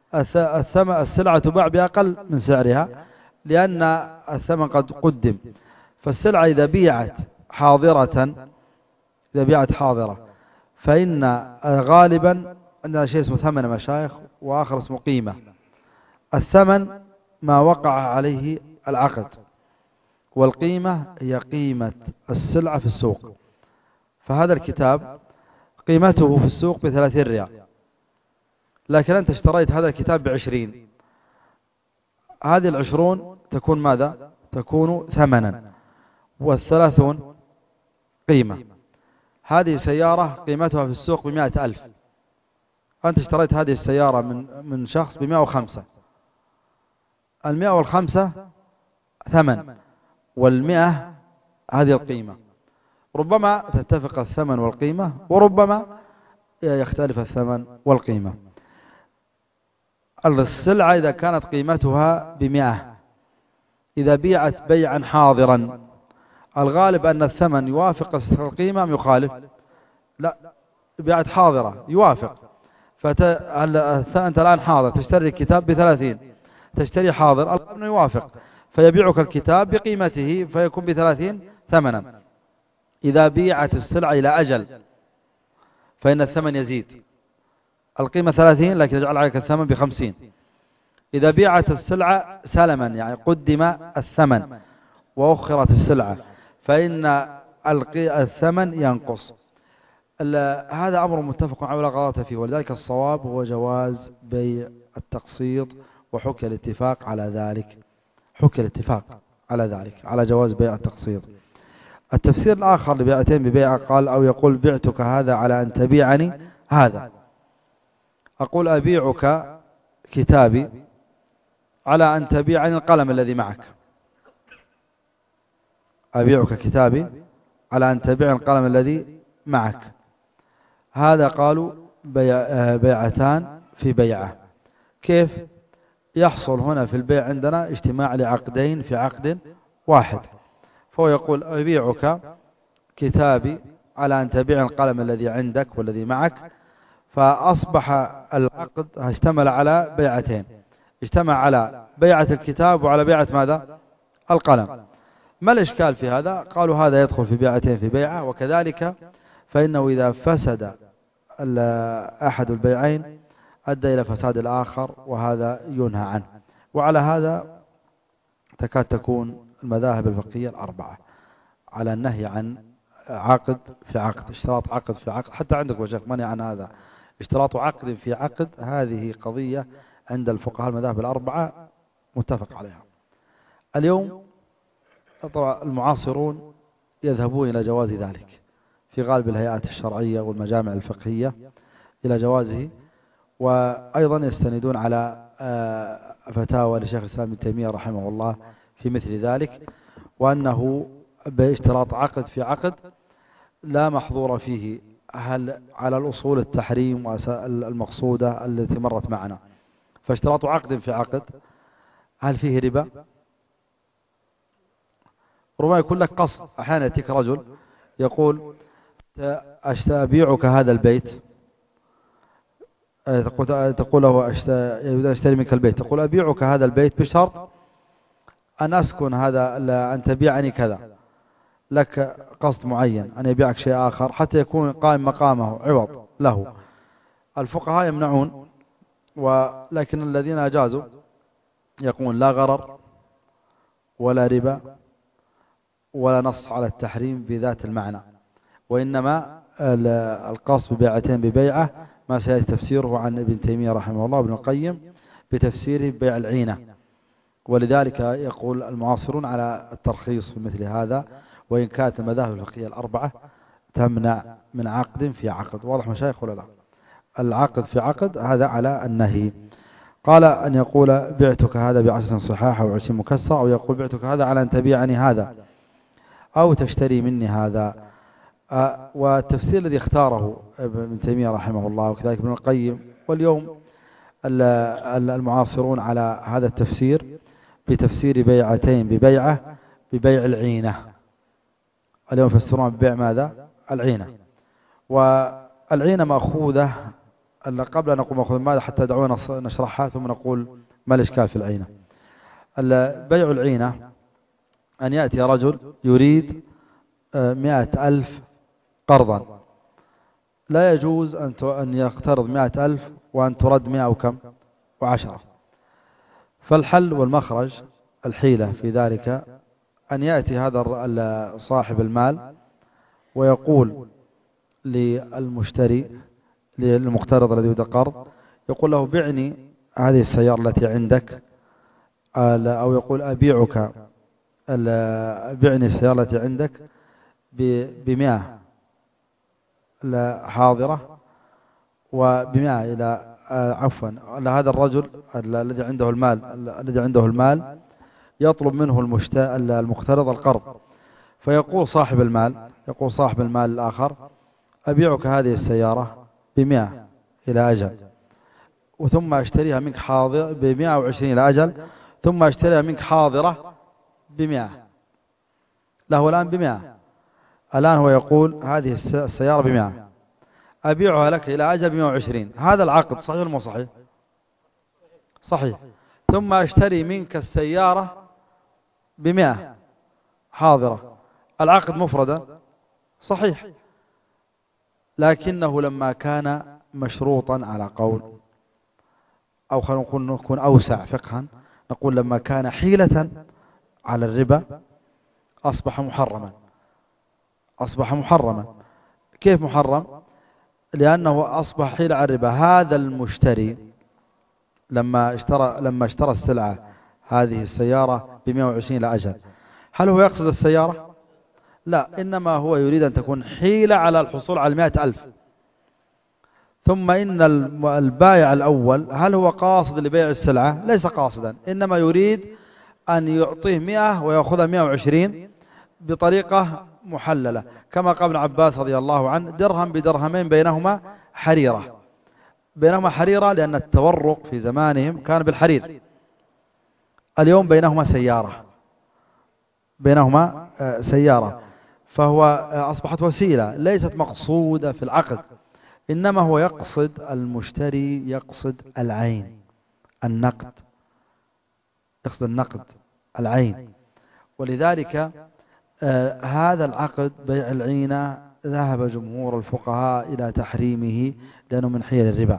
السلعة تباع بأقل من سعرها لأن الثمن قد قدم. فالسلعة إذا بيعت حاضرة إذا بيعت حاضرة فإن غالبا عندنا شيء اسمه ثمن مشايخ وآخر اسمه قيمة. الثمن ما وقع عليه العقد، والقيمة هي قيمة السلعة في السوق. فهذا الكتاب قيمته في السوق بثلاثين ريال، لكن أنت اشتريت هذا الكتاب بعشرين، هذه العشرون تكون ماذا؟ تكون ثمنا، والثلاثون قيمة. هذه سيارة قيمتها في السوق بمائة ألف، أنت اشتريت هذه السيارة من من شخص بمائة وخمسة، المائة والخمسة ثمن والمئة هذه القيمة. ربما تتفق الثمن والقيمة وربما يختلف الثمن والقيمة. السلعة إذا كانت قيمتها بمئة إذا بيعت بيعا حاضرا الغالب أن الثمن يوافق القيمة أم يخالف؟ لا، بيعت حاضرة يوافق. فأنت الآن حاضر تشتري الكتاب بثلاثين، تشتري حاضر الغالب أنه يوافق فيبيعك الكتاب بقيمته فيكون بثلاثين ثمنا. إذا بيعت السلعة إلى أجل فإن الثمن يزيد، القيمة ثلاثين لكن يجعل عليك الثمن بخمسين. إذا بيعت السلعة سلما يعني قدم الثمن وأخرت السلعة فإن الثمن ينقص. هذا أمر متفق على غلطة فيه، ولذلك الصواب هو جواز بيع التقسيط، وحكى الاتفاق على ذلك، حكى الاتفاق على ذلك على جواز بيع التقسيط. التفسير الآخر لبيعتين ببيع قال أو يقول بعتك هذا على أن تبيعني هذا. أقول أبيعك كتابي على أن تبيعني القلم الذي معك، أبيعك كتابي على أن تبيعني القلم الذي معك. هذا قالوا بيع بيعتان في بيعة. كيف يحصل هنا في البيع؟ عندنا اجتماع لعقدين في عقد واحد، فهو يقول أبيعك كتابي على أن تبيع القلم الذي عندك والذي معك، فأصبح العقد اشتمل على بيعتين، اجتمع على بيعة الكتاب وعلى بيعة ماذا؟ القلم. ما الإشكال في هذا؟ قالوا هذا يدخل في بيعتين في بيعة، وكذلك فإنه إذا فسد أحد البيعين أدى إلى فساد الآخر، وهذا ينهى عنه. وعلى هذا تكاد تكون المذاهب الفقهية الأربعة على النهي عن عقد في عقد، اشتراط عقد في عقد. حتى عندك وجه منع عن هذا، اشتراط عقد في عقد، هذه قضية عند الفقهاء المذاهب الأربعة متفق عليها. اليوم طبعا المعاصرون يذهبون إلى جواز ذلك في غالب الهيئات الشرعية والمجامع الفقهية إلى جوازه، وأيضا يستندون على فتاوى لشيخ الإسلام ابن تيمية رحمه الله في مثل ذلك، وأنه باشتراط عقد في عقد لا محظور فيه. هل على الأصول التحريم المقصودة التي مرت معنا؟ فاشتراط عقد في عقد هل فيه ربا؟ ربما يكون لك قصد. أحيانا يأتيك رجل يقول أبيعك هذا البيت، تقول له يريد أن أشتري منك البيت، تقول أبيعك هذا البيت بشرط أن أسكن هذا، أن تبيعني كذا، لك قصد معين أن يبيعك شيء آخر حتى يكون قائم مقامه عوض له. الفقهاء يمنعون، ولكن الذين أجازوا يقول لا غرر ولا ربا ولا نص على التحريم بذات المعنى، وإنما القصد ببيعتين ببيعة ما سيأتي تفسيره عن ابن تيمية رحمه الله وابن القيم بتفسيره ببيع العينة. ولذلك يقول المعاصرون على الترخيص في مثل هذا، وإن كانت المذاهب الفقهية الأربعة تمنع من عقد في عقد. واضح مشايخ ولا لا؟ العقد في عقد هذا على النهي. قال أن يقول بعتك هذا بعشرة صحاح أو عشرين مكسر، أو يقول بعتك هذا على أن تبيعني هذا أو تشتري مني هذا. آه والتفسير الذي اختاره ابن تيمية رحمه الله وكذلك ابن القيم، واليوم المعاصرون على هذا التفسير بتفسير بيعتين ببيعة ببيع العينة. اليوم يفسرون ببيع ماذا؟ العينة. والعينة مأخوذة، قبل أن نقول مأخوذة ماذا حتى دعونا نشرحها ثم نقول ما الإشكال في العينة. بيع العينة أن يأتي رجل يريد مئة ألف قرضا، لا يجوز أن يقترض مئة ألف وأن ترد مئة وكم وعشرة. فالحل والمخرج الحيلة في ذلك أن يأتي هذا صاحب المال ويقول للمشتري للمقترض الذي يريد القرض، يقول له بعني هذه السيارة التي عندك، أو يقول أبيعك بعني السيارة التي عندك بمئة حاضرة وبمئة إلى عفوا هذا الرجل الذي عنده المال الذي عنده المال يطلب منه المقترض القرض، فيقول صاحب المال يقول صاحب المال الآخر أبيعك هذه السيارة بمئة إلى أجل، وثم أشتريها منك حاضر بمئة وعشرين إلى أجل، ثم أشتريها منك حاضرة بمئة، له الآن بمئة. الآن هو يقول هذه السيارة بمئة أبيعها لك إلى أجل بمئة وعشرين. هذا العقد صحيح ولا مو صحيح؟ صحيح. ثم أشتري منك السيارة بمئة حاضرة، العقد مفردة صحيح، لكنه لما كان مشروطا على قول، أو خلينا نكون أوسع فقها، نقول لما كان حيلة على الربا أصبح محرما. أصبح محرما. كيف محرم؟ لأنه أصبح حيلة على الربا. هذا المشتري لما اشترى لما اشترى السلعة هذه السيارة بمئة وعشرين إلى أجل، هل هو يقصد السيارة؟ لا، إنما هو يريد أن تكون حيلة على الحصول على مئة ألف. ثم إن البائع الأول هل هو قاصد لبيع السلعة؟ ليس قاصدا، إنما يريد أن يعطيه مئة ويأخذها مئة وعشرين بطريقة محللة، كما قال ابن عباس رضي الله عنه درهم بدرهمين بينهما حريرة. بينهما حريرة لأن التورق في زمانهم كان بالحرير، اليوم بينهما سيارة بينهما سيارة فهو أصبحت وسيلة ليست مقصودة في العقد، إنما هو يقصد المشتري يقصد العين النقد، يقصد النقد العين. ولذلك آه هذا العقد بيع العينة ذهب جمهور الفقهاء إلى تحريمه لأنه من حيل الربا،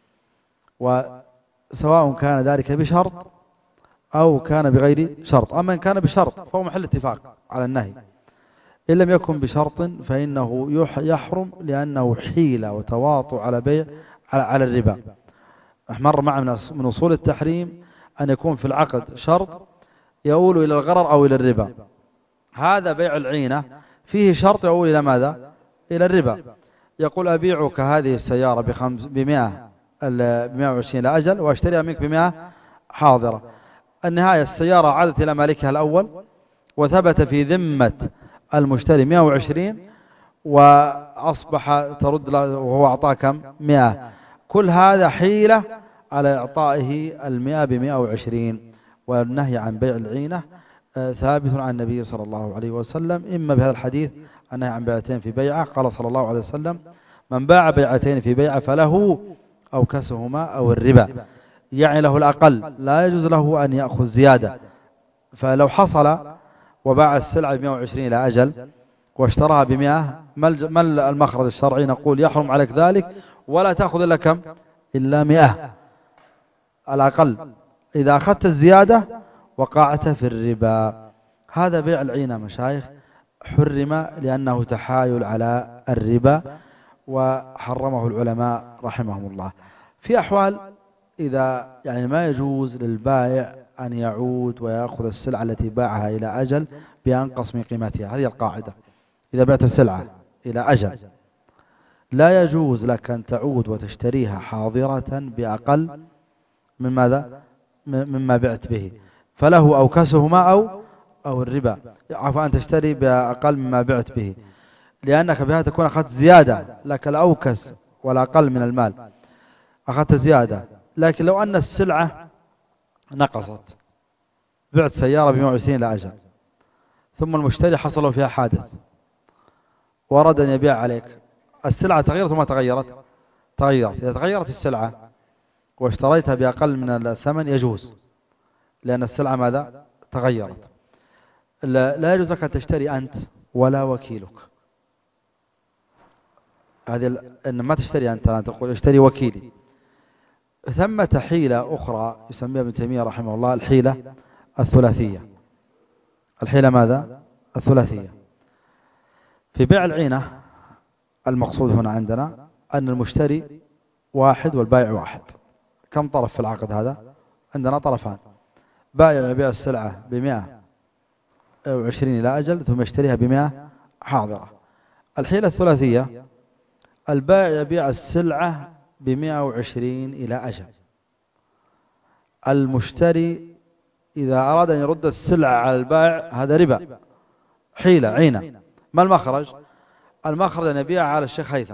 وسواء كان ذلك بشرط أو كان بغير شرط. أما إن كان بشرط فهو محل اتفاق على النهي، إن لم يكن بشرط فإنه يحرم لأنه حيلة وتواطؤ على بيع على الربا. مر معنا من أصول التحريم أن يكون في العقد شرط يؤول إلى الغرر أو إلى الربا. هذا بيع العينة فيه شرط يؤول إلى ماذا؟ إلى الربا. يقول أبيعك هذه السيارة بخمس بمئة بمئة وعشرين إلى أجل وأشتريها منك بمئة حاضرة. النهاية السيارة عادت إلى مالكها الأول وثبت في ذمة المشتري مئة وعشرين وأصبح ترد له وهو أعطاه كم؟ مئة. كل هذا حيلة على إعطائه المئة بمئة وعشرين. والنهي عن بيع العينة ثابت عن النبي صلى الله عليه وسلم، إما بهذا الحديث النهي عن بيعتين في بيعة، قال صلى الله عليه وسلم من باع بيعتين في بيعة فله أو كسهما أو الربا، يعني له الأقل، لا يجوز له أن يأخذ زيادة. فلو حصل وباع السلعة بمئة وعشرين إلى أجل واشتراها بمئة، ما المخرج الشرعي؟ نقول يحرم عليك ذلك ولا تأخذ إلا كم؟ إلا مئة الأقل. إذا أخذت الزيادة وقعت في الربا. هذا بيع العينة مشايخ حرم لأنه تحايل على الربا وحرمه العلماء رحمهم الله. في أحوال إذا يعني ما يجوز للبائع أن يعود ويأخذ السلعة التي باعها إلى أجل بأنقص من قيمتها. هذه القاعدة، إذا بعت السلعة إلى أجل لا يجوز لك أن تعود وتشتريها حاضرة بأقل من ماذا؟ مما بعت به، فله أو كسهما أو أو الربا. عفوا أن تشتري بأقل مما بعت به، لأنك بها تكون أخذت زيادة، لك الأوكس والأقل من المال أخذت زيادة. لكن لو أن السلعة نقصت، بعت سيارة بمئة وعشرين إلى أجل ثم المشتري حصل له فيها حادث وأراد أن يبيع عليك، السلعة تغيرت وما تغيرت؟ تغيرت. إذا تغيرت السلعة واشتريتها بأقل من الثمن يجوز، لأن السلعة ماذا؟ تغيرت. لا يجوز لك أن تشتري أنت ولا وكيلك. هذه أن ما تشتري أنت، لا تقول اشتري وكيلي. ثمة حيلة أخرى يسميها ابن تيمية رحمه الله الحيلة الثلاثية. الحيلة ماذا؟ الثلاثية. في بيع العينة المقصود هنا عندنا أن المشتري واحد والبائع واحد. كم طرف في العقد هذا؟ عندنا طرفان، بائع يبيع السلعة بمئة وعشرين إلى أجل ثم يشتريها بمئة حاضرة. الحيلة الثلاثية البائع يبيع السلعة بمئة وعشرين إلى أجل، المشتري إذا أراد أن يرد السلعة على البائع هذا ربا، حيلة عينة. ما المخرج؟ المخرج أن يبيع على الشيخ هيثم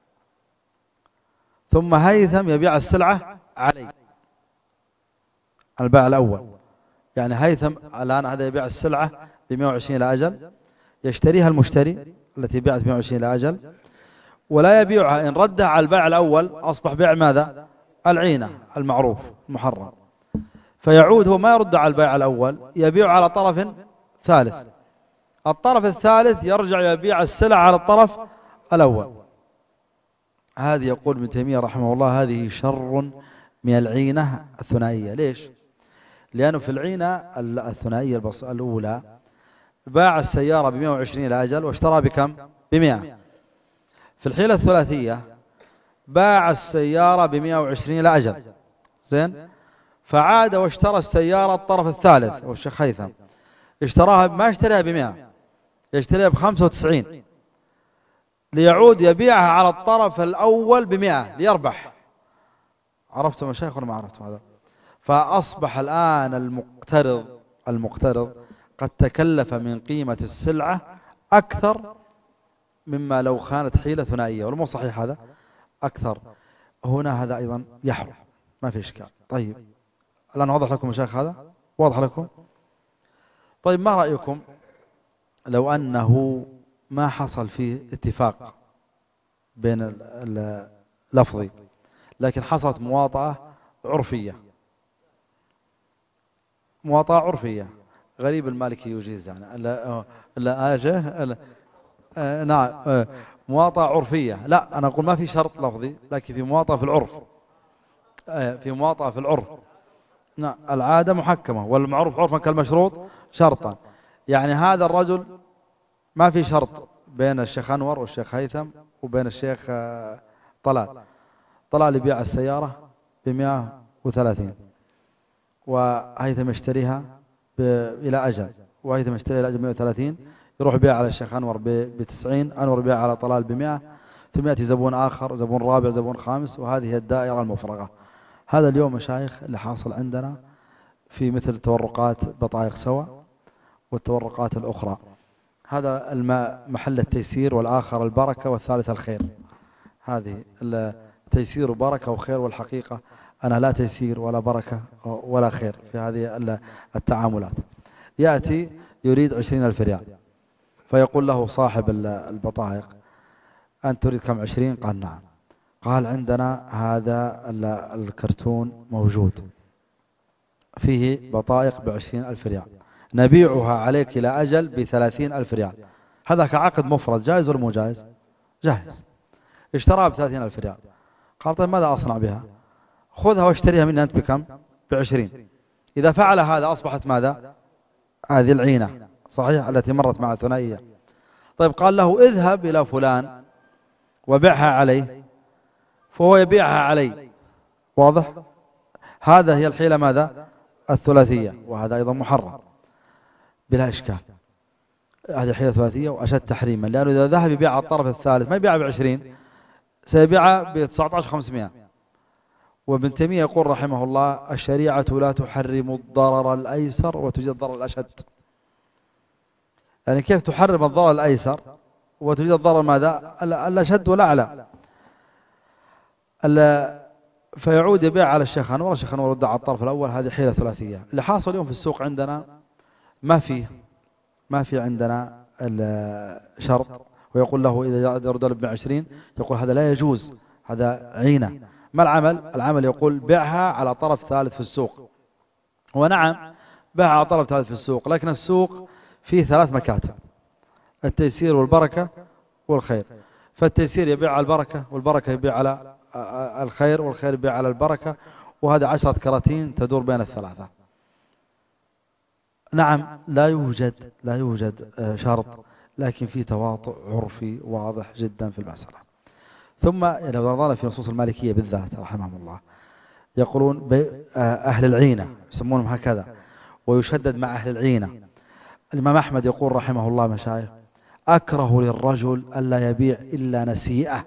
ثم هيثم يبيع السلعة علي، البائع الأول. يعني هيثم الآن هذا يبيع السلعة بمئة وعشرين إلى أجل، يشتريها المشتري التي بيعت بمئة وعشرين إلى أجل، ولا يبيعها. إن ردها على البائع الأول أصبح بيع ماذا؟ العينة المعروف المحرم. فيعود هو ما يرد على البائع الأول، يبيع على طرف ثالث. الطرف الثالث يرجع يبيع السلع على الطرف الأول. هذه يقول ابن تيمية رحمه الله هذه شر من العينة الثنائية. ليش؟ لأنه في العينة الثنائية الأولى باع السيارة بمئة وعشرين إلى أجل واشترى بكم؟ بمئة. في الحيلة الثلاثية باع السيارة بمئة وعشرين إلى أجل، زين، فعاد واشترى السيارة الطرف الثالث والشيخ هيثم اشتراها، ما اشتريها بمئة، يشتريها بخمسة وتسعين، ليعود يبيعها على الطرف الأول بمئة ليربح. عرفتم يا شيخ ولا ما عرفتم هذا؟ فأصبح الآن المقترض المقترض قد تكلف من قيمة السلعة أكثر مما لو كانت حيلة ثنائية، ولا مو صحيح هذا؟ أكثر. هنا هذا أيضا يحرم، ما في إشكال. طيب الآن واضح لكم يا شيخ؟ هذا واضح لكم؟ طيب ما رأيكم لو أنه ما حصل فيه اتفاق بين اللفظي لكن حصلت مواطأة عرفية، مواطأة عرفية، غريب المالكي يجيز يعني لا لا أجه آه نعم آه مواطأة عرفية. لا أنا أقول ما في شرط لفظي لكن في مواطأة في العرف، آه في مواطأة في العرف. نعم العادة محكمة والمعروف عرفا كالمشروط شرطا. يعني هذا الرجل ما في شرط بين الشيخ أنور والشيخ هيثم وبين الشيخ آه طلال. طلال يبيع السيارة بمئة وثلاثين وهيثم يشتريها إلى أجل، وهيثم يشتريها إلى أجل مئة وثلاثين، يروح بيع على الشيخ أنور بتسعين، أنور بيع على طلال بمئة، ثم يأتي زبون آخر، زبون رابع، زبون خامس، وهذه هي الدائرة المفرغة. هذا اليوم مشايخ اللي حاصل عندنا في مثل تورقات بطايق سوا والتورقات الأخرى. هذا الماء محل التيسير، والآخر البركة، والثالث الخير. هذه التيسير بركة وخير، والحقيقة أنا لا تيسير ولا بركة ولا خير في هذه التعاملات. يأتي يريد عشرين ألف ريال فيقول له صاحب البطائق أنت تريد كم؟ عشرين؟ قال نعم. قال عندنا هذا الكرتون موجود فيه بطائق بعشرين ألف ريال نبيعها عليك إلى أجل بثلاثين ألف ريال. هذا كعقد مفرد جائز ولا مو جائز؟ جائز. اشتراها بثلاثين ألف ريال. قال طيب ماذا أصنع بها؟ خذها واشتريها مني أنت بكم؟ بعشرين. إذا فعل هذا أصبحت ماذا؟ هذه العينة صحيح التي مرت مع الثنائية. طيب قال له اذهب إلى فلان وبيعها عليه، فهو يبيعها علي. واضح؟ هذا هي الحيلة ماذا؟ الثلاثية، وهذا أيضا محرم بلا إشكال. هذه الحيلة الثلاثية وأشد تحريما، لأنه إذا ذهب يبيع على الطرف الثالث ما يبيعها بعشرين، سيبيعها بتسعة عشر خمسمائة. وابن تيمية يقول رحمه الله الشريعة لا تحرم الضرر الأيسر وتجد الضرر الأشد. يعني كيف تحرم الضرر الأيسر وتجد الضرر ماذا؟ الأشد والأعلى. فيعود يبيع على الشيخ أنور، الشيخ أنور يرد على الطرف الأول. هذه حيلة ثلاثية. اللي حاصل اليوم في السوق عندنا ما في ما في عندنا الشرط، ويقول له إذا يرد ابن عشرين يقول هذا لا يجوز، هذا عينة. ما العمل؟ العمل يقول بيعها على طرف ثالث في السوق. ونعم بيعها على طرف ثالث في السوق، لكن السوق فيه ثلاث مكاتب. التيسير والبركة والخير. فالتيسير يبيع على البركة، والبركة يبيع على الخير، والخير يبيع على البركة، وهذه عشرة كراتين تدور بين الثلاثة. نعم لا يوجد لا يوجد شرط، لكن في تواطؤ عرفي واضح جدا في المسألة. ثم لو نظرنا في نصوص المالكية بالذات رحمهم الله، يقولون أهل العينة يسمونهم هكذا، ويشدد مع أهل العينة. الإمام أحمد يقول رحمه الله مشايخ: أكره للرجل ألا يبيع إلا نسيئة.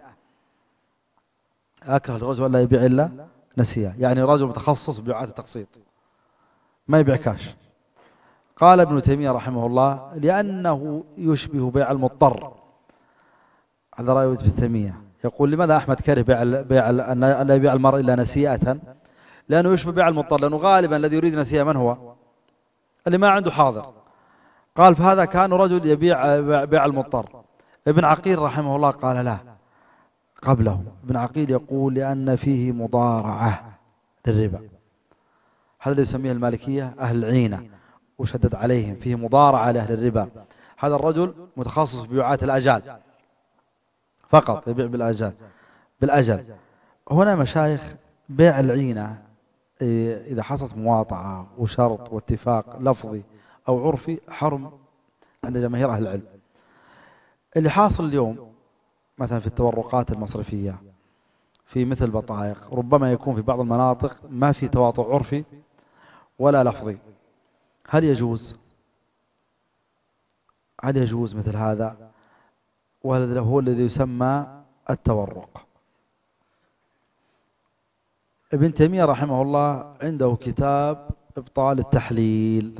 أكره للرجل ألا يبيع إلا نسيئة، يعني رجل متخصص ببيعات التقسيط ما يبيع كاش. قال ابن تيمية رحمه الله: لأنه يشبه بيع المضطر. هذا رأي ابن تيمية. يقول لماذا أحمد كره بيع بيع أن لا يبيع المرء إلا نسيئة؟ لأنه يشبه بيع المضطر، لأنه غالبا الذي يريد نسيئة من هو؟ اللي ما عنده حاضر. قال فهذا كان رجل يبيع بيع المضطر. ابن عقيل رحمه الله قال لا، قبله ابن عقيل يقول: لأن فيه مضارعة للربا. هذا اللي يسميه المالكية أهل العينة، وشدد عليهم فيه مضارعة لأهل الربا. هذا الرجل متخصص ببيعات الأجال فقط، يبيع بالأجل بالأجل. هنا مشايخ بيع العينة إذا حصلت مواطعة وشرط واتفاق لفظي أو عرفي حرم عند جماهير أهل العلم. اللي حاصل اليوم مثلا في التورقات المصرفية في مثل بطائق، ربما يكون في بعض المناطق ما في تواطؤ عرفي ولا لفظي. هل يجوز هل يجوز مثل هذا؟ وهذا هو الذي يسمى التورق. ابن تيمية رحمه الله عنده كتاب إبطال التحليل،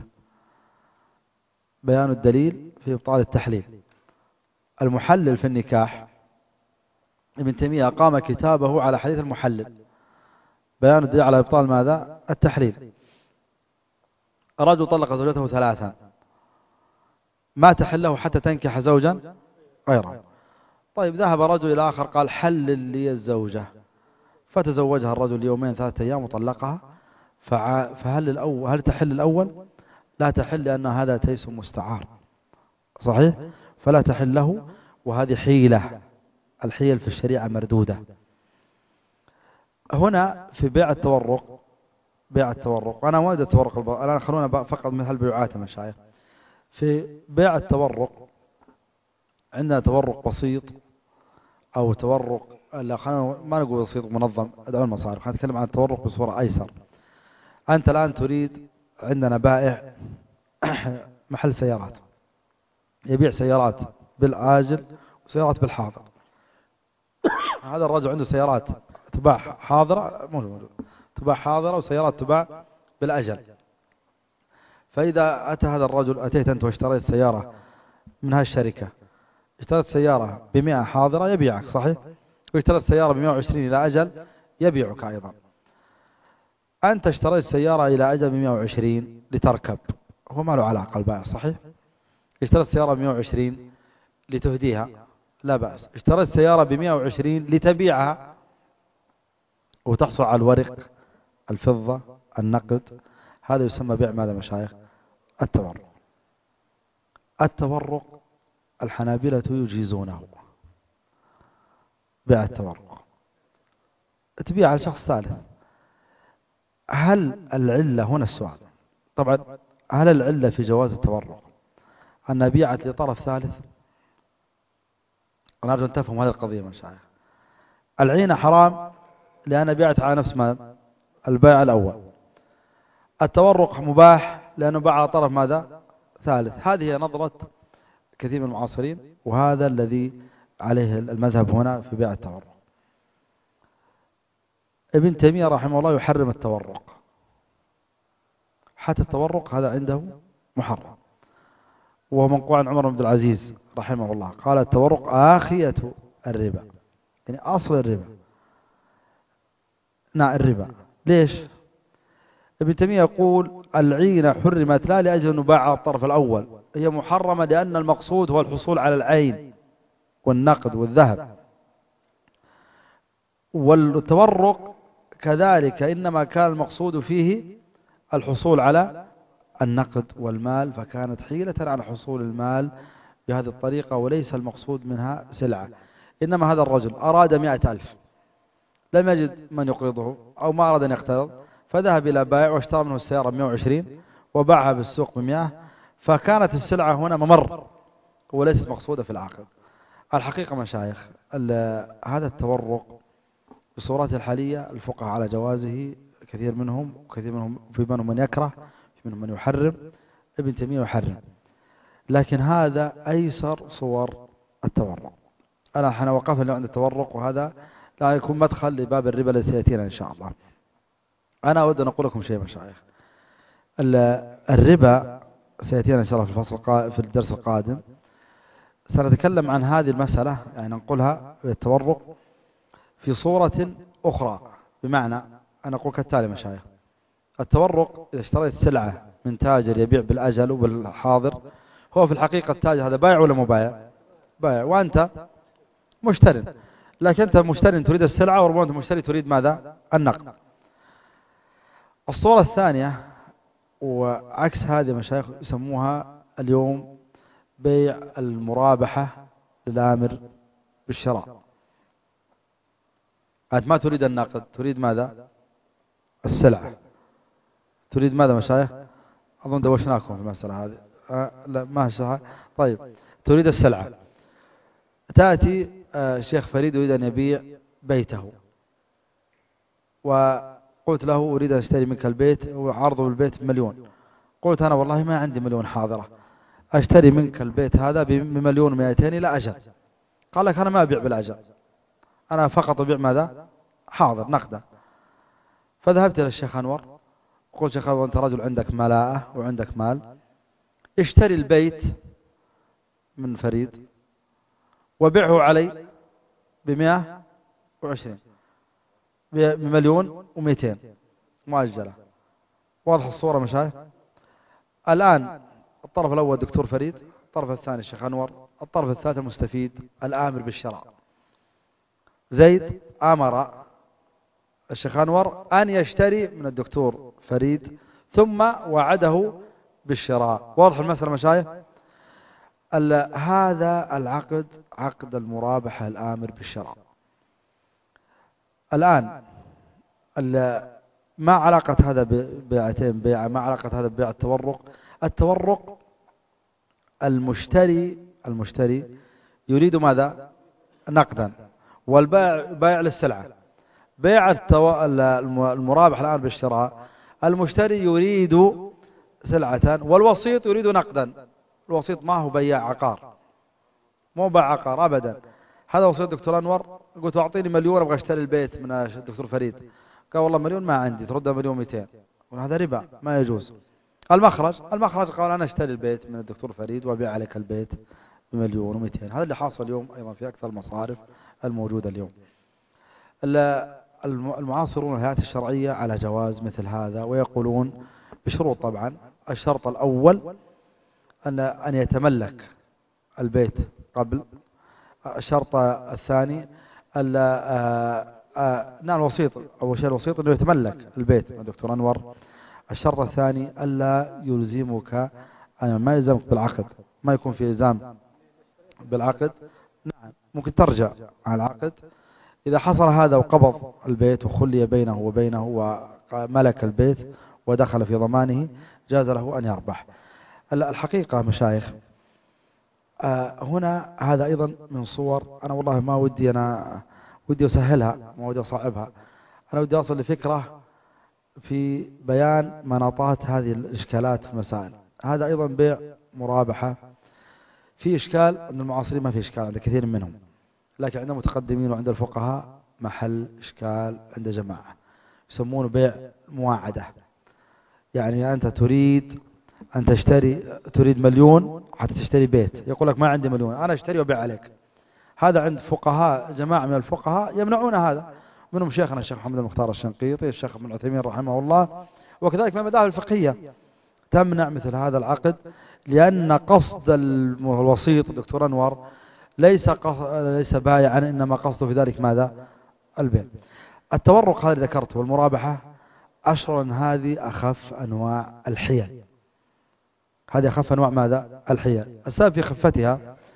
بيان الدليل في إبطال التحليل. المحلل في النكاح، ابن تيمية أقام كتابه على حديث المحلل، بيان الدليل على إبطال ماذا؟ التحليل. الرجل طلق زوجته ثلاثا، ما تحل له حتى تنكح زوجا غيره. طيب ذهب رجل إلى آخر قال: حلل لي الزوجة، فتزوجها الرجل يومين ثلاثة أيام وطلقها. فهل الأول هل تحل الأول؟ لا تحل، لأن هذا تيس مستعار صحيح، فلا تحل له. وهذه حيلة، الحيل في الشريعة مردودة. هنا في بيع التورق، بيع التورق أنا وايد التورق الب... الآن خلونا فقط من هالبيعات يا مشايخ. في بيع التورق عندنا تورق بسيط أو تورق، لا خلينا ما نقول بسيط منظم، أدعو المصارف، خلينا نتكلم عن التورق بصورة أيسر. أنت الآن تريد، عندنا بائع محل سيارات يبيع سيارات بالآجل وسيارات بالحاضر. هذا الرجل عنده سيارات تباع حاضرة موجود تباع حاضرة وسيارات تباع بالأجل. فإذا أتى هذا الرجل، أتيت أنت واشتريت سيارة من هالشركة، اشتريت سيارة بمئة حاضرة يبيعك صحيح، واشتريت سيارة بمئة وعشرين إلى أجل يبيعك أيضا. أنت اشتريت سيارة إلى أجل بمئة وعشرين لتركب، هو ما له علاقة البائع صحيح. اشتريت سيارة بمئة وعشرين لتهديها لا بأس. اشتريت سيارة بمئة وعشرين لتبيعها وتحصل على الورق الفضة النقد. هذا يسمى بيع ماذا مشايخ؟ التورق. التورق الحنابلة يجيزونه، بيع التورق تبيع على شخص ثالث. هل العلة هنا السؤال طبعا، هل العلة في جواز التورق أن بيعت لطرف ثالث؟ أنا أرجو أن تفهم هذه القضية مشايخ. العينة حرام لأن بيعت على نفس ما البيع الأول. التورق مباح لأنه باع على طرف ماذا؟ ثالث. هذه هي نظرة كثير من المعاصرين، وهذا الذي عليه المذهب هنا في بيع التورق. ابن تيمية رحمه الله يحرم التورق، حتى التورق هذا عنده محرم. وهو منقول عن عمر بن عبد العزيز رحمه الله قال: التورق آخية الربا، يعني أصل الربا. نعم الربا. ليش؟ ابن تيمية يقول: العينة حرمت لا لأجل أنه باع على الطرف الأول، هي محرمة لأن المقصود هو الحصول على العين والنقد والذهب. والتورق كذلك إنما كان المقصود فيه الحصول على النقد والمال، فكانت حيلة على حصول المال بهذه الطريقة وليس المقصود منها سلعة. إنما هذا الرجل أراد مئة ألف، لم يجد من يقرضه أو ما أراد أن يقترض، فذهب إلى بائع واشترى منه السيارة بمئة وعشرين وباعها بالسوق بمئة، فكانت السلعة هنا ممر وليست مقصودة في العقد. الحقيقة مشايخ هذا التورق بصورته الحالية الفقهاء على جوازه، كثير منهم وكثير منهم في منهم من يكره، في منهم من يحرم، ابن تيمية يحرم، لكن هذا أيسر صور التورق. أنا حين وقفنا عند التورق، وهذا لا يكون مدخل لباب الربا الذي سيأتينا إن شاء الله. أنا أود أن أقول لكم شيء مشايخ، الربا سيأتينا إن شاء الله في الفصل في الدرس القادم، سنتكلم عن هذه المسألة، يعني ننقلها بالتورق في صورة أخرى. بمعنى أنا أقول كالتالي مشايخ: التورق إذا اشتريت سلعة من تاجر يبيع بالأجل وبالحاضر، هو في الحقيقة التاجر هذا بايع ولا مبايع؟ بايع، وأنت مشتري، لكن أنت مشتري تريد السلعة، وربما أنت مشتري تريد ماذا؟ النقد. الصورة الثانية وعكس هذه مشايخ يسموها اليوم بيع المرابحة للآمر بالشراء. أنت ما تريد النقد، تريد ماذا؟ السلعة. تريد ماذا مشايخ؟ أظن دوشناكم في المسألة هذه. أه لا ما شاء. طيب، تريد السلعة، تأتي الشيخ فريد يريد أن يبيع بيته، وقلت له أريد أن أشتري منك البيت وعرضه بالبيت بمليون. قلت أنا والله ما عندي مليون حاضرة، أشتري منك البيت هذا بمليون ومئتين إلى أجل. قال لك أنا ما أبيع بالأجل، أنا فقط أبيع ماذا؟ حاضر نقدا. فذهبت إلى الشيخ أنور، قلت شيخ أنور أنت رجل عندك ملاءة وعندك مال، اشتري البيت من فريد وبيعه علي بمئة وعشرين، بمليون ومئتين مؤجلة. واضح الصورة مشايخ؟ الآن الطرف الأول دكتور فريد، الطرف الثاني الشيخ أنور، الطرف الثالث المستفيد الآمر بالشراء. زيد أمر الشيخ أنور أن يشتري من الدكتور فريد ثم وعده بالشراء. واضح المسألة مشايخ؟ هذا العقد عقد المرابحة الآمر بالشراء. الآن ما علاقة هذا ببيعتين بيعة؟ ما علاقة هذا ببيع التورق؟ التورق المشتري المشتري يريد ماذا؟ نقدا، والبائع بايع للسلعة. بيع المرابح الآن بالشراء، المشتري يريد سلعة والوسيط يريد نقدا. الوسيط ما هو بياع عقار، مو بيع عقار أبدا. هذا وسيط دكتور أنور، قلت أعطيني مليون أبغى أشتري البيت من الدكتور فريد، قال والله مليون ما عندي، تردها مليون مئتين، وهذا ربا ما يجوز. المخرج المخرج قال أنا أشتري البيت من الدكتور فريد وأبيع عليك البيت بمليون ومئتين. هذا اللي حاصل اليوم أيضا في أكثر المصارف الموجودة اليوم. المعاصرون الهيئات الشرعية على جواز مثل هذا، ويقولون بشروط طبعا. الشرط الأول أن أن يتملك البيت قبل. الشرط الثاني ألا نعم الوسيط، أول شيء الوسيط أنه يتملك البيت يا دكتور أنور. الشرط الثاني ألا يلزمك، أنا ما يلزمك بالعقد، ما يكون في إلزام بالعقد. نعم ممكن ترجع على العقد. إذا حصل هذا وقبض البيت وخلي بينه وبينه وملك البيت ودخل في ضمانه، جاز له أن يربح. الحقيقة مشايخ هنا هذا أيضا من صور، أنا والله ما ودي أنا ودي أسهلها، ما ودي أصعبها، أنا ودي أصل لفكرة في بيان مناطات هذه الإشكالات في المسائل. هذا أيضا بيع مرابحة في إشكال عند المعاصرين، ما في إشكال عند كثير منهم، لكن عند المتقدمين وعند الفقهاء محل إشكال عند جماعة، يسمونه بيع مواعدة. يعني أنت تريد أن تشتري، تريد مليون حتى تشتري بيت، يقول لك ما عندي مليون أنا أشتري وبيع عليك. هذا عند فقهاء جماعة من الفقهاء يمنعون هذا، منهم شيخنا الشيخ محمد المختار الشنقيطي، الشيخ ابن عثيمين رحمه الله، وكذلك من المذاهب الفقهية تمنع مثل هذا العقد، لأن قصد الوسيط دكتور أنور ليس ليس بايعا، إنما قصده في ذلك ماذا؟ البيع. التورق هذا ذكرته والمرابحة أشرا هذه أخف أنواع الحيل، هذه أخف أنواع ماذا؟ الحيل. السبب في خفتها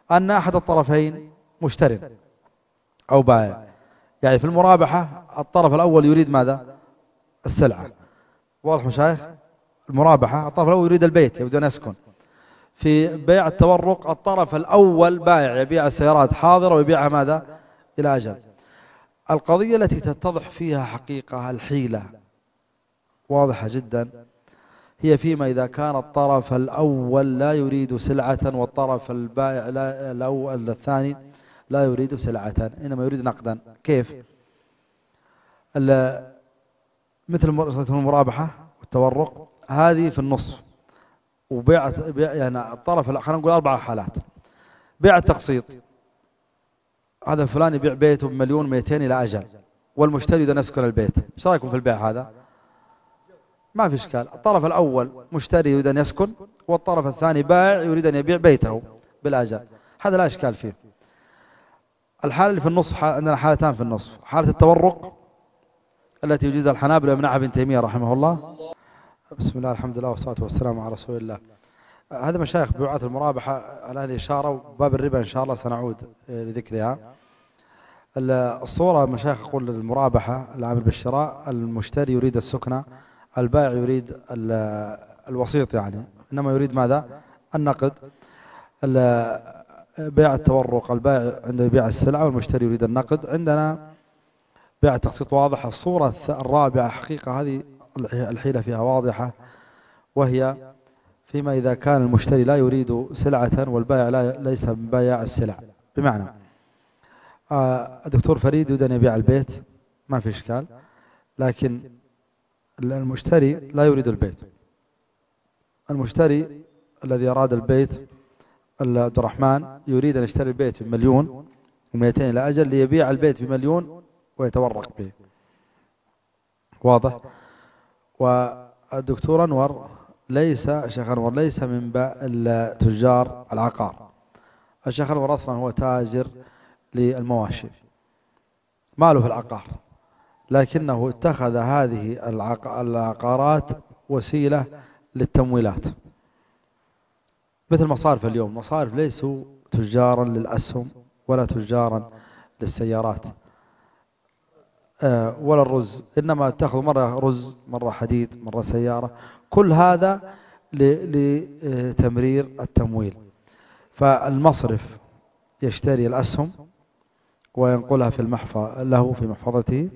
أن أحد الطرفين مشتري أو بائع. يعني في المرابحة الطرف الأول يريد ماذا؟ السلعة. واضح مشايخ؟ المرابحة الطرف الأول يريد البيت يريد أن يسكن. في بيع التورق الطرف الأول بائع يبيع السيارات حاضرة ويبيعها ماذا؟ إلى أجل. القضية التي تتضح فيها حقيقة الحيلة واضحة جدا هي فيما إذا كان الطرف الأول لا يريد سلعة والطرف البائع لا الأول الثاني لا يريد سلعة إنما يريد نقدا. كيف؟ مثل المرابحة والتورق هذه في النصف. وبيع يعني الطرف خلينا نقول أربع حالات. بيع التقسيط هذا فلان يبيع بيته بمليون مئتين إلى أجل والمشتري يريد أن يسكن البيت. ايش رأيكم في البيع هذا؟ ما في إشكال. الطرف الأول مشتري يريد أن يسكن والطرف الثاني بائع يريد أن يبيع بيته بالأجل. هذا لا إشكال فيه. الحالة اللي في النص عندنا حالتان في النص. حالة التورق التي يجيزها الحنابلة ويمنعها ابن تيمية رحمه الله. بسم الله الحمد لله والصلاة والسلام على رسول الله. هذا مشايخ بيوعات المرابحة على هذه إشارة وباب الربا إن شاء الله سنعود لذكرها. الصورة مشايخ يقول المرابحة العامل بالشراء المشتري يريد السكنة البائع يريد الوسيط يعني إنما يريد ماذا؟ النقد. بيع التورق البائع عنده يبيع السلعة والمشتري يريد النقد. عندنا بيع التقسيط واضح. الصورة الرابعة حقيقة هذه الحيلة فيها واضحة وهي فيما إذا كان المشتري لا يريد سلعة والبائع لا ليس من بياع السلع. بمعنى آه الدكتور فريد يريد أن يبيع البيت ما في إشكال لكن المشتري لا يريد البيت. المشتري الذي أراد البيت عبد الرحمن يريد أن يشتري البيت بمليون ومئتين إلى أجل ليبيع البيت بمليون ويتورق به. واضح؟ والدكتور أنور ليس الشيخ أنور ليس من تجار العقار. الشيخ أنور أصلا هو تاجر للمواشي ما له في العقار لكنه اتخذ هذه العقارات وسيلة للتمويلات مثل مصارف اليوم. مصارف ليسوا تجارا للأسهم ولا تجارا للسيارات ولا الرز إنما اتخذوا مرة رز مرة حديد مرة سيارة. كل هذا لتمرير التمويل. فالمصرف يشتري الأسهم وينقلها في المحفظة له في محفظته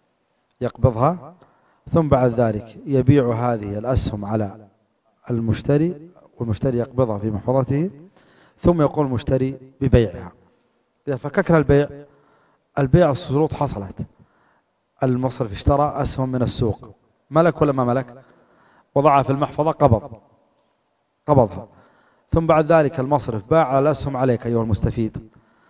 يقبضها ثم بعد ذلك يبيع هذه الأسهم على المشتري والمشتري يقبضها في محفظته ثم يقول المشتري ببيعها. إذا فككنا البيع البيع الشروط حصلت. المصرف اشترى أسهم من السوق ملك ولا ما ملك وضعها في المحفظة قبض قبضها ثم بعد ذلك المصرف باع الأسهم عليك أيها المستفيد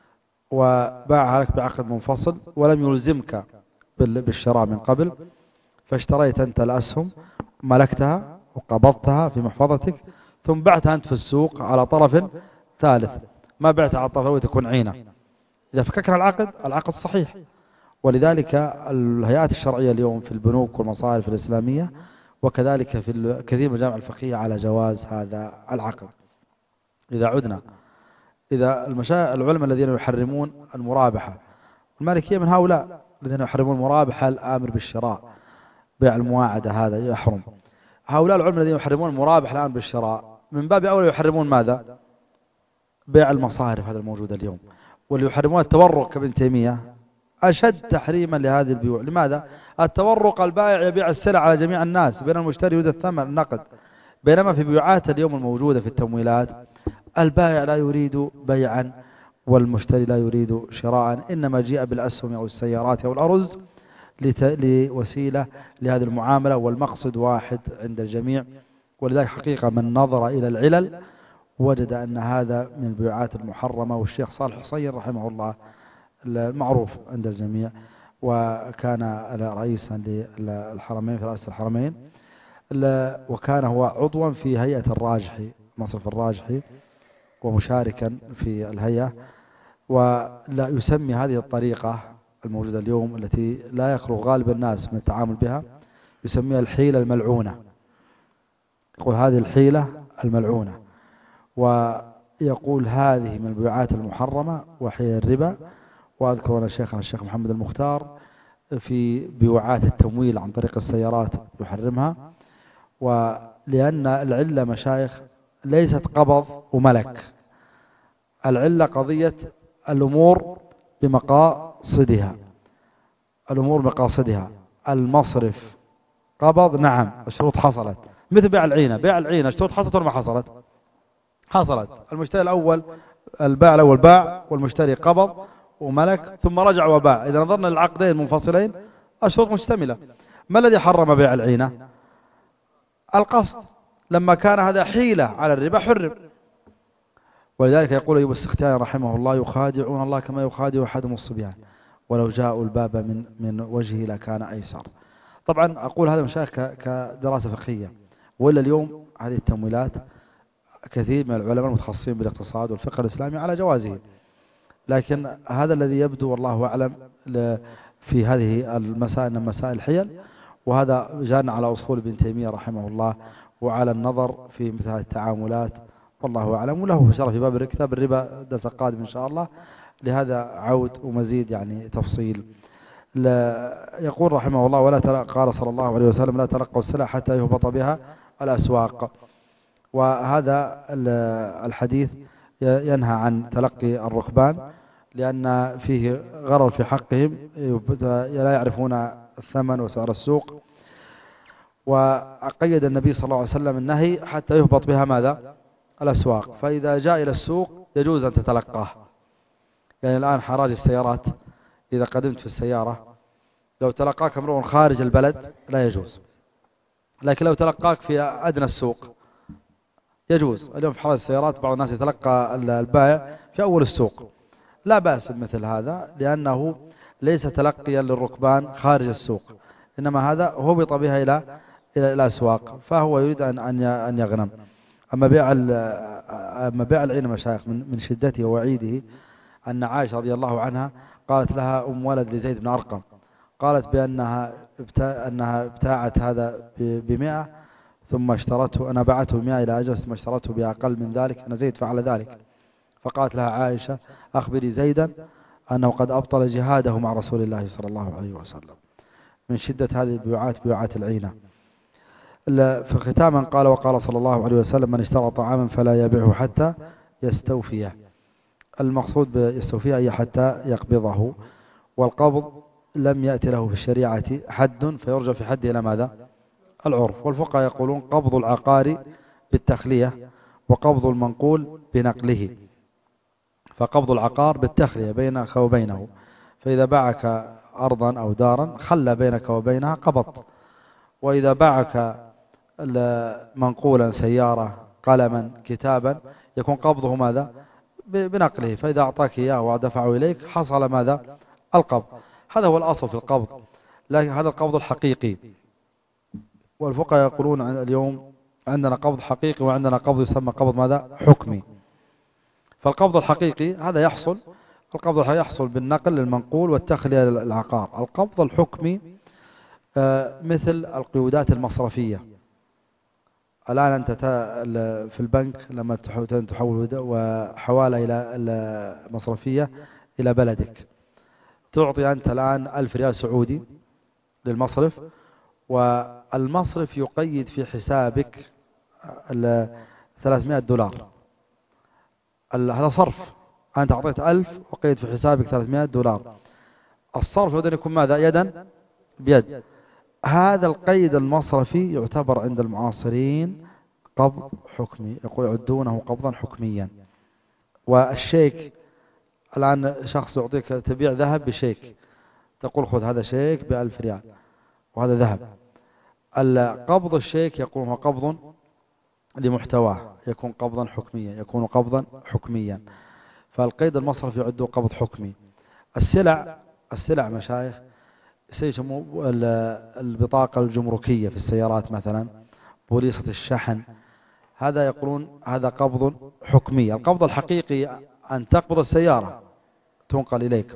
وباعها لك بعقد منفصل ولم يلزمك بالشراء من قبل فاشتريت أنت الأسهم ملكتها وقبضتها في محفظتك ثم بعتها أنت في السوق على طرف ثالث ما بعتها على الطرف الأول تكون عينة. إذا فككنا العقد العقد صحيح. ولذلك الهيئات الشرعية اليوم في البنوك والمصارف الإسلامية وكذلك في كثير من الجامع الفقهية على جواز هذا العقد. إذا عدنا إذا المشا... العلماء الذين يحرمون المرابحة المالكية من هؤلاء الذين يحرمون المرابحة الآمر بالشراء بيع المواعدة هذا يحرم. هؤلاء العلماء الذين يحرمون المرابحة الآمر بالشراء من باب أولى يحرمون ماذا؟ بيع المصارف هذا الموجود اليوم. واللي يحرمون التورق كابن تيمية أشد تحريما لهذه البيوع. لماذا؟ التورق البائع يبيع السلع على جميع الناس بين المشتري يريد الثمن النقد بينما في بيوعات اليوم الموجودة في التمويلات البائع لا يريد بيعا والمشتري لا يريد شراء إنما جاء بالأسهم أو السيارات أو الأرز لوسيلة لهذه المعاملة والمقصد واحد عند الجميع. ولذلك حقيقة من نظر إلى العلل وجد أن هذا من البيوعات المحرمة. والشيخ صالح حصين رحمه الله المعروف عند الجميع وكان رئيسا للحرمين في رئاسة الحرمين وكان هو عضوا في هيئة الراجحي مصرف الراجحي ومشاركا في الهيئة. ولا يسمي هذه الطريقة الموجودة اليوم التي لا يخلو غالب الناس من التعامل بها يسميها الحيلة الملعونة. يقول هذه الحيلة الملعونة. يقول هذه من البيوعات المحرمة وهي الربا. وأذكر أن شيخنا الشيخ محمد المختار في بيوعات التمويل عن طريق السيارات يحرمها. ولأن العلة مشايخ ليست قبض وملك، العلة قضية الأمور بمقاصدها، الأمور بمقاصدها. المصرف قبض، نعم الشروط حصلت، مثل بيع العينة، بيع العينة الشروط حصلت ولا ما حصلت؟ حصلت. المشتري الأول البائع الأول باع والمشتري قبض وملك ثم رجع وباع. إذا نظرنا للعقدين منفصلين الشروط مشتملة. ما الذي حرم بيع العينة؟ القصد، لما كان هذا حيلة على الربا حرم. ولذلك يقول أيوب السختياني رحمه الله يخادعون الله كما يخادع أحدهم الصبيان ولو جاءوا الباب من من وجهه لكان أيسر. طبعا أقول هذا مشايخ كدراسة فقهية، وإلا اليوم هذه التمويلات كثير من العلماء المتخصصين بالاقتصاد والفقه الإسلامي على جوازه، لكن هذا الذي يبدو والله أعلم في هذه المسائل من مسائل الحيل، وهذا جاءنا على أصول ابن تيمية رحمه الله وعلى النظر في مثل هذه التعاملات والله أعلم. وله شرح في باب كتاب الربا درس قادم إن شاء الله لهذا عود ومزيد يعني تفصيل. لا يقول رحمه الله ولا قال صلى الله عليه وسلم لا تلقوا السلع حتى يهبط بها الأسواق. وهذا الحديث ينهى عن تلقي الركبان لأن فيه غرر في حقهم، لا يعرفون الثمن وسعر السوق. وقيد النبي صلى الله عليه وسلم النهي حتى يهبط بها ماذا؟ الأسواق. فإذا جاء إلى السوق يجوز أن تتلقاه. يعني الآن حراج السيارات إذا قدمت في السيارة لو تلقاك امرؤ خارج البلد لا يجوز، لكن لو تلقاك في أدنى السوق يجوز. اليوم في حراج السيارات بعض الناس يتلقى البائع في أول السوق، لا بأس بمثل هذا لأنه ليس تلقيا للركبان خارج السوق، إنما هذا هبط بها إلى إلى الأسواق فهو يريد أن أن يغنم. أما بيع أما بيع العين مشايخ من من شدته ووعيده أن عائشة رضي الله عنها قالت لها أم ولد لزيد بن أرقم، قالت بأنها أنها ابتاعت هذا بمئة ثم اشترته، أنا بعته بمئة إلى أجل ثم اشترته بأقل من ذلك، أن زيد فعل ذلك. فقالت لها عائشة أخبري زيدا أنه قد أبطل جهاده مع رسول الله صلى الله عليه وسلم. من شدة هذه البيوعات بيوعات العينة. في ختاما قال وقال صلى الله عليه وسلم من اشترى طعاما فلا يبيعه حتى يستوفيه. المقصود بيستوفيه أي حتى يقبضه، والقبض لم يأتي له في الشريعة حد فيرجع في حد إلى ماذا؟ العرف. والفقهاء يقولون قبض العقار بالتخلية وقبض المنقول بنقله. فقبض العقار بالتخلية بينك وبينه، فإذا باعك أرضا أو دارا خلى بينك وبينها قبض. وإذا باعك منقولا سيارة قلما كتابا يكون قبضه ماذا؟ بنقله. فإذا أعطاك إياه ودفعه إليك حصل ماذا؟ القبض. هذا هو الأصل في القبض، لكن هذا القبض الحقيقي. والفقهاء يقولون اليوم عندنا قبض حقيقي وعندنا قبض يسمى قبض ماذا؟ حكمي. فالقبض الحقيقي هذا يحصل، القبض الحقيقي يحصل بالنقل للمنقول والتخلية للعقار. القبض الحكمي مثل القيودات المصرفية. الآن أنت في البنك لما تحول وحوالة إلى المصرفية إلى بلدك تعطي أنت الآن ألف ريال سعودي للمصرف، والمصرف يقيد في حسابك ثلاثمائة دولار. هذا صرف، أنت أعطيت ألف وقيد في حسابك ثلاثمائة دولار. الصرف يريد أن يكون ماذا؟ يدا بيد. هذا القيد المصرفي يعتبر عند المعاصرين قبض حكمي، يقول يعدونه قبضا حكميا. والشيك الآن شخص يعطيك تبيع ذهب بشيك، تقول خذ هذا شيك بألف ريال وهذا ذهب. القبض الشيك يكون هو قبض لمحتواه، يكون قبضا حكميا، يكون قبضا حكميا. فالقيد المصرفي يعده قبض حكمي. السلع السلع مشايخ سيسموا البطاقة الجمركية في السيارات مثلا، بوليصة الشحن، هذا يقولون هذا قبض حكمي. القبض الحقيقي أن تقبض السيارة تنقل إليك.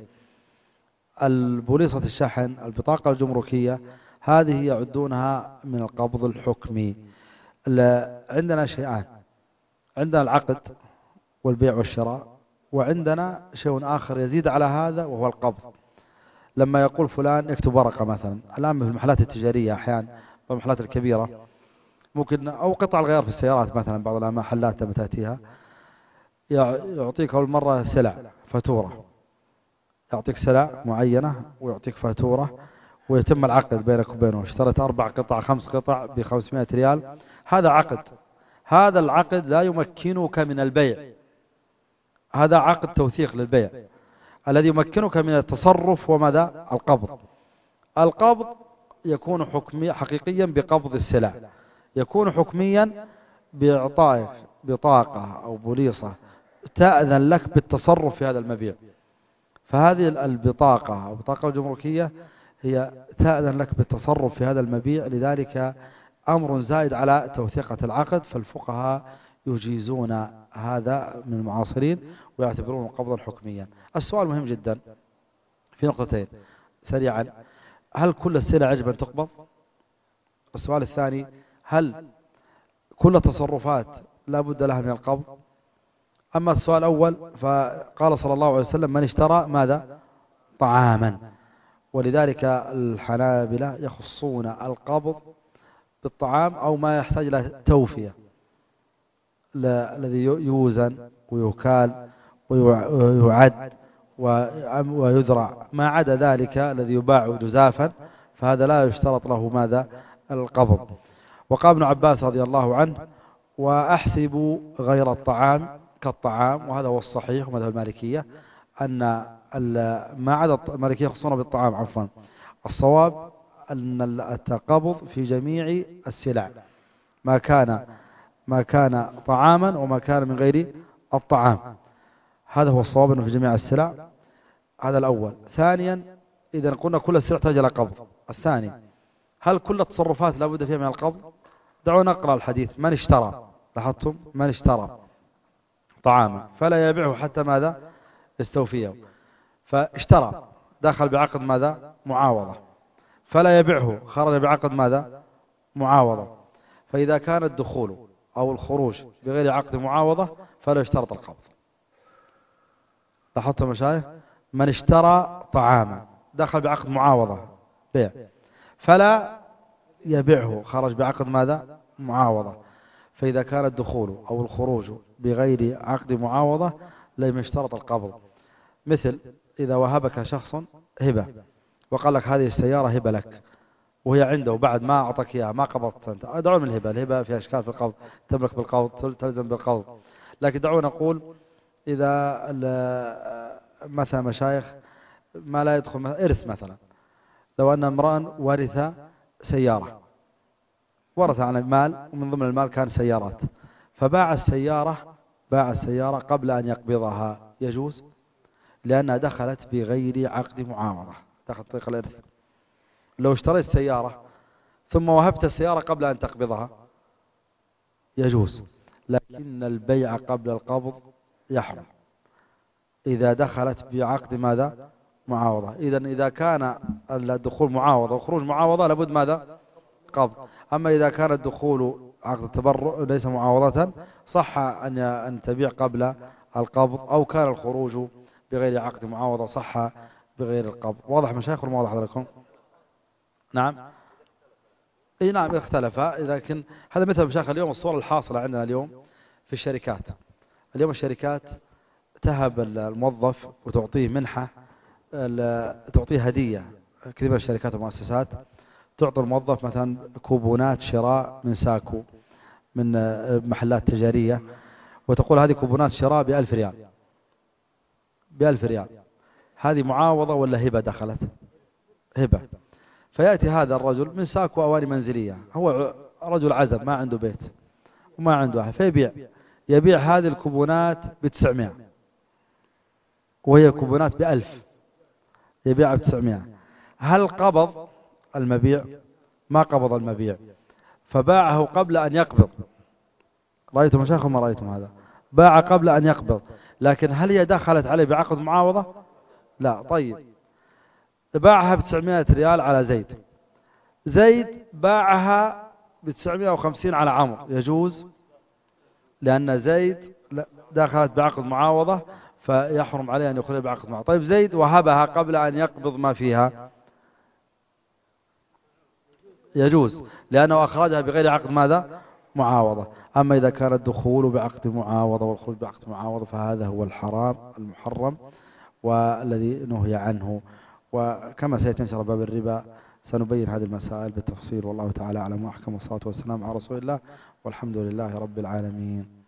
البوليصة الشحن البطاقة الجمركية هذه يعدونها من القبض الحكمي. عندنا شيئان، عندنا العقد والبيع والشراء. وعندنا شيء آخر يزيد على هذا وهو القبض. لما يقول فلان اكتب ورقة مثلا، الآن في المحلات التجارية أحيانا والمحلات الكبيرة ممكن، أو قطع الغيار في السيارات مثلا، بعض المحلات لما تأتيها يعطيك أول مرة سلع فاتورة، يعطيك سلع معينة ويعطيك فاتورة ويتم العقد بينك وبينه. اشتريت أربع قطع خمس قطع بخمسمائة ريال، هذا عقد. هذا العقد لا يمكنك من البيع، هذا عقد توثيق للبيع. الذي يمكنك من التصرف وماذا؟ القبض. القبض يكون حكمي حقيقيا بقبض السلع، يكون حكميا بإعطائك بطاقة أو بوليصة تأذن لك بالتصرف في هذا المبيع. فهذه البطاقة أو البطاقة الجمركية هي تأذن لك بالتصرف في هذا المبيع، لذلك أمر زائد على توثيقة العقد. فالفقهاء يجيزون هذا من المعاصرين ويعتبرونه قبضا حكميا. السؤال مهم جدا في نقطتين سريعا: هل كل السلع يجب أن تقبض؟ السؤال الثاني: هل كل تصرفات لا بد لها من القبض؟ أما السؤال الأول فقال صلى الله عليه وسلم: من اشترى ماذا؟ طعاما. ولذلك الحنابلة يخصون القبض بالطعام أو ما يحتاج إلى توفية، الذي يوزن ويكال ويعد ويذرع. ما عدا ذلك الذي يباع جزافا فهذا لا يشترط له ماذا؟ القبض. وقال ابن عباس رضي الله عنه: وأحسب غير الطعام كالطعام. وهذا هو الصحيح ومذهب المالكية، أن ما عدا المالكية يخصون بالطعام عفوا، الصواب أن التقبض في جميع السلع، ما كان ما كان طعاما وما كان من غير الطعام. هذا هو الصواب أنه في جميع السلع. هذا الأول. ثانيا: إذا قلنا كل السلع تحتاج إلى قبض. الثاني: هل كل التصرفات لا بد فيها من القبض؟ دعونا نقرأ الحديث: من اشترى، لاحظتم، من اشترى طعاما فلا يبيعه حتى ماذا؟ يستوفيه. فاشترى دخل بعقد ماذا؟ معاوضة، فلا يبيعه خرج بعقد ماذا؟ معاوضة. فإذا كان الدخول أو الخروج بغير عقد معاوضة فلا يشترط القبض. لاحظتم مشايخ؟ من اشترى طعاما دخل بعقد معاوضة بيع، فلا يبيعه خرج بعقد ماذا؟ معاوضة. فإذا كان الدخول أو الخروج بغير عقد معاوضة لم يشترط القبض. مثل إذا وهبك شخص هبة وقال لك: هذه السيارة هبة لك، وهي عنده بعد ما أعطاك إياها ما قبضت أنت. دعونا من الهبة، الهبة فيها إشكال في القبض، تملك بالقبض تلزم بالقبض. لكن دعونا نقول إذا مثلا مشايخ ما لا يدخل إرث مثلا، لو أن امرأ ورث سيارة، ورث عن المال ومن ضمن المال كان سيارات، فباع السيارة باع السيارة قبل أن يقبضها، يجوز؟ لأنها دخلت بغير عقد معاوضة، دخلت طريق الإرث. لو اشتريت سيارة ثم وهبت السيارة قبل أن تقبضها يجوز، لكن البيع قبل القبض يحرم إذا دخلت بعقد ماذا؟ معاوضة. إذن إذا كان الدخول معاوضة وخروج معاوضة لابد ماذا؟ قبض. أما إذا كان الدخول عقد التبرع ليس معاوضة صح أن أن تبيع قبل القبض، أو كان الخروج بغير عقد معاوضة صح بغير القبض. واضح مشايخ ولا واضح لكم؟ نعم. اي نعم اختلف. لكن هذا مثل مشايخ اليوم الصورة الحاصلة عندنا اليوم في الشركات. اليوم الشركات تهب الموظف وتعطيه منحة، تعطيه هدية. كثير من الشركات والمؤسسات تعطي الموظف مثلا كوبونات شراء من ساكو، من محلات تجارية، وتقول هذه كوبونات شراء بألف ريال، بألف ريال. هذه معاوضة ولا هبة دخلت؟ هبة. فيأتي هذا الرجل من ساكو أواني منزلية، هو رجل عزب ما عنده بيت وما عنده أحد، فيبيع يبيع هذه الكوبونات بتسعمائة وهي كوبونات بألف، يبيعها بتسعمائة. هل قبض المبيع؟ ما قبض المبيع، فباعه قبل أن يقبض. رأيتم مشايخ ما رأيتم هذا؟ باع قبل أن يقبض، لكن هل هي دخلت عليه بعقد معاوضة؟ لا. طيب باعها بتسعمائة ريال على زيد، زيد باعها بتسعمائة وخمسين على عمرو، يجوز؟ لأن زيد دخلت بعقد معاوضة فيحرم عليه أن يخرج بعقد معاوضة. طيب زيد وهبها قبل أن يقبض ما فيها يجوز لأنه أخرجها بغير عقد ماذا؟ معاوضة. أما إذا كان الدخول بعقد معاوضة والخروج بعقد معاوضة فهذا هو الحرام المحرم والذي نهي عنه. وكما سيتنشر باب الربا سنبين هذه المسائل بالتفصيل، والله تعالى أعلم وأحكم، والصلاة والسلام على رسول الله والحمد لله رب العالمين.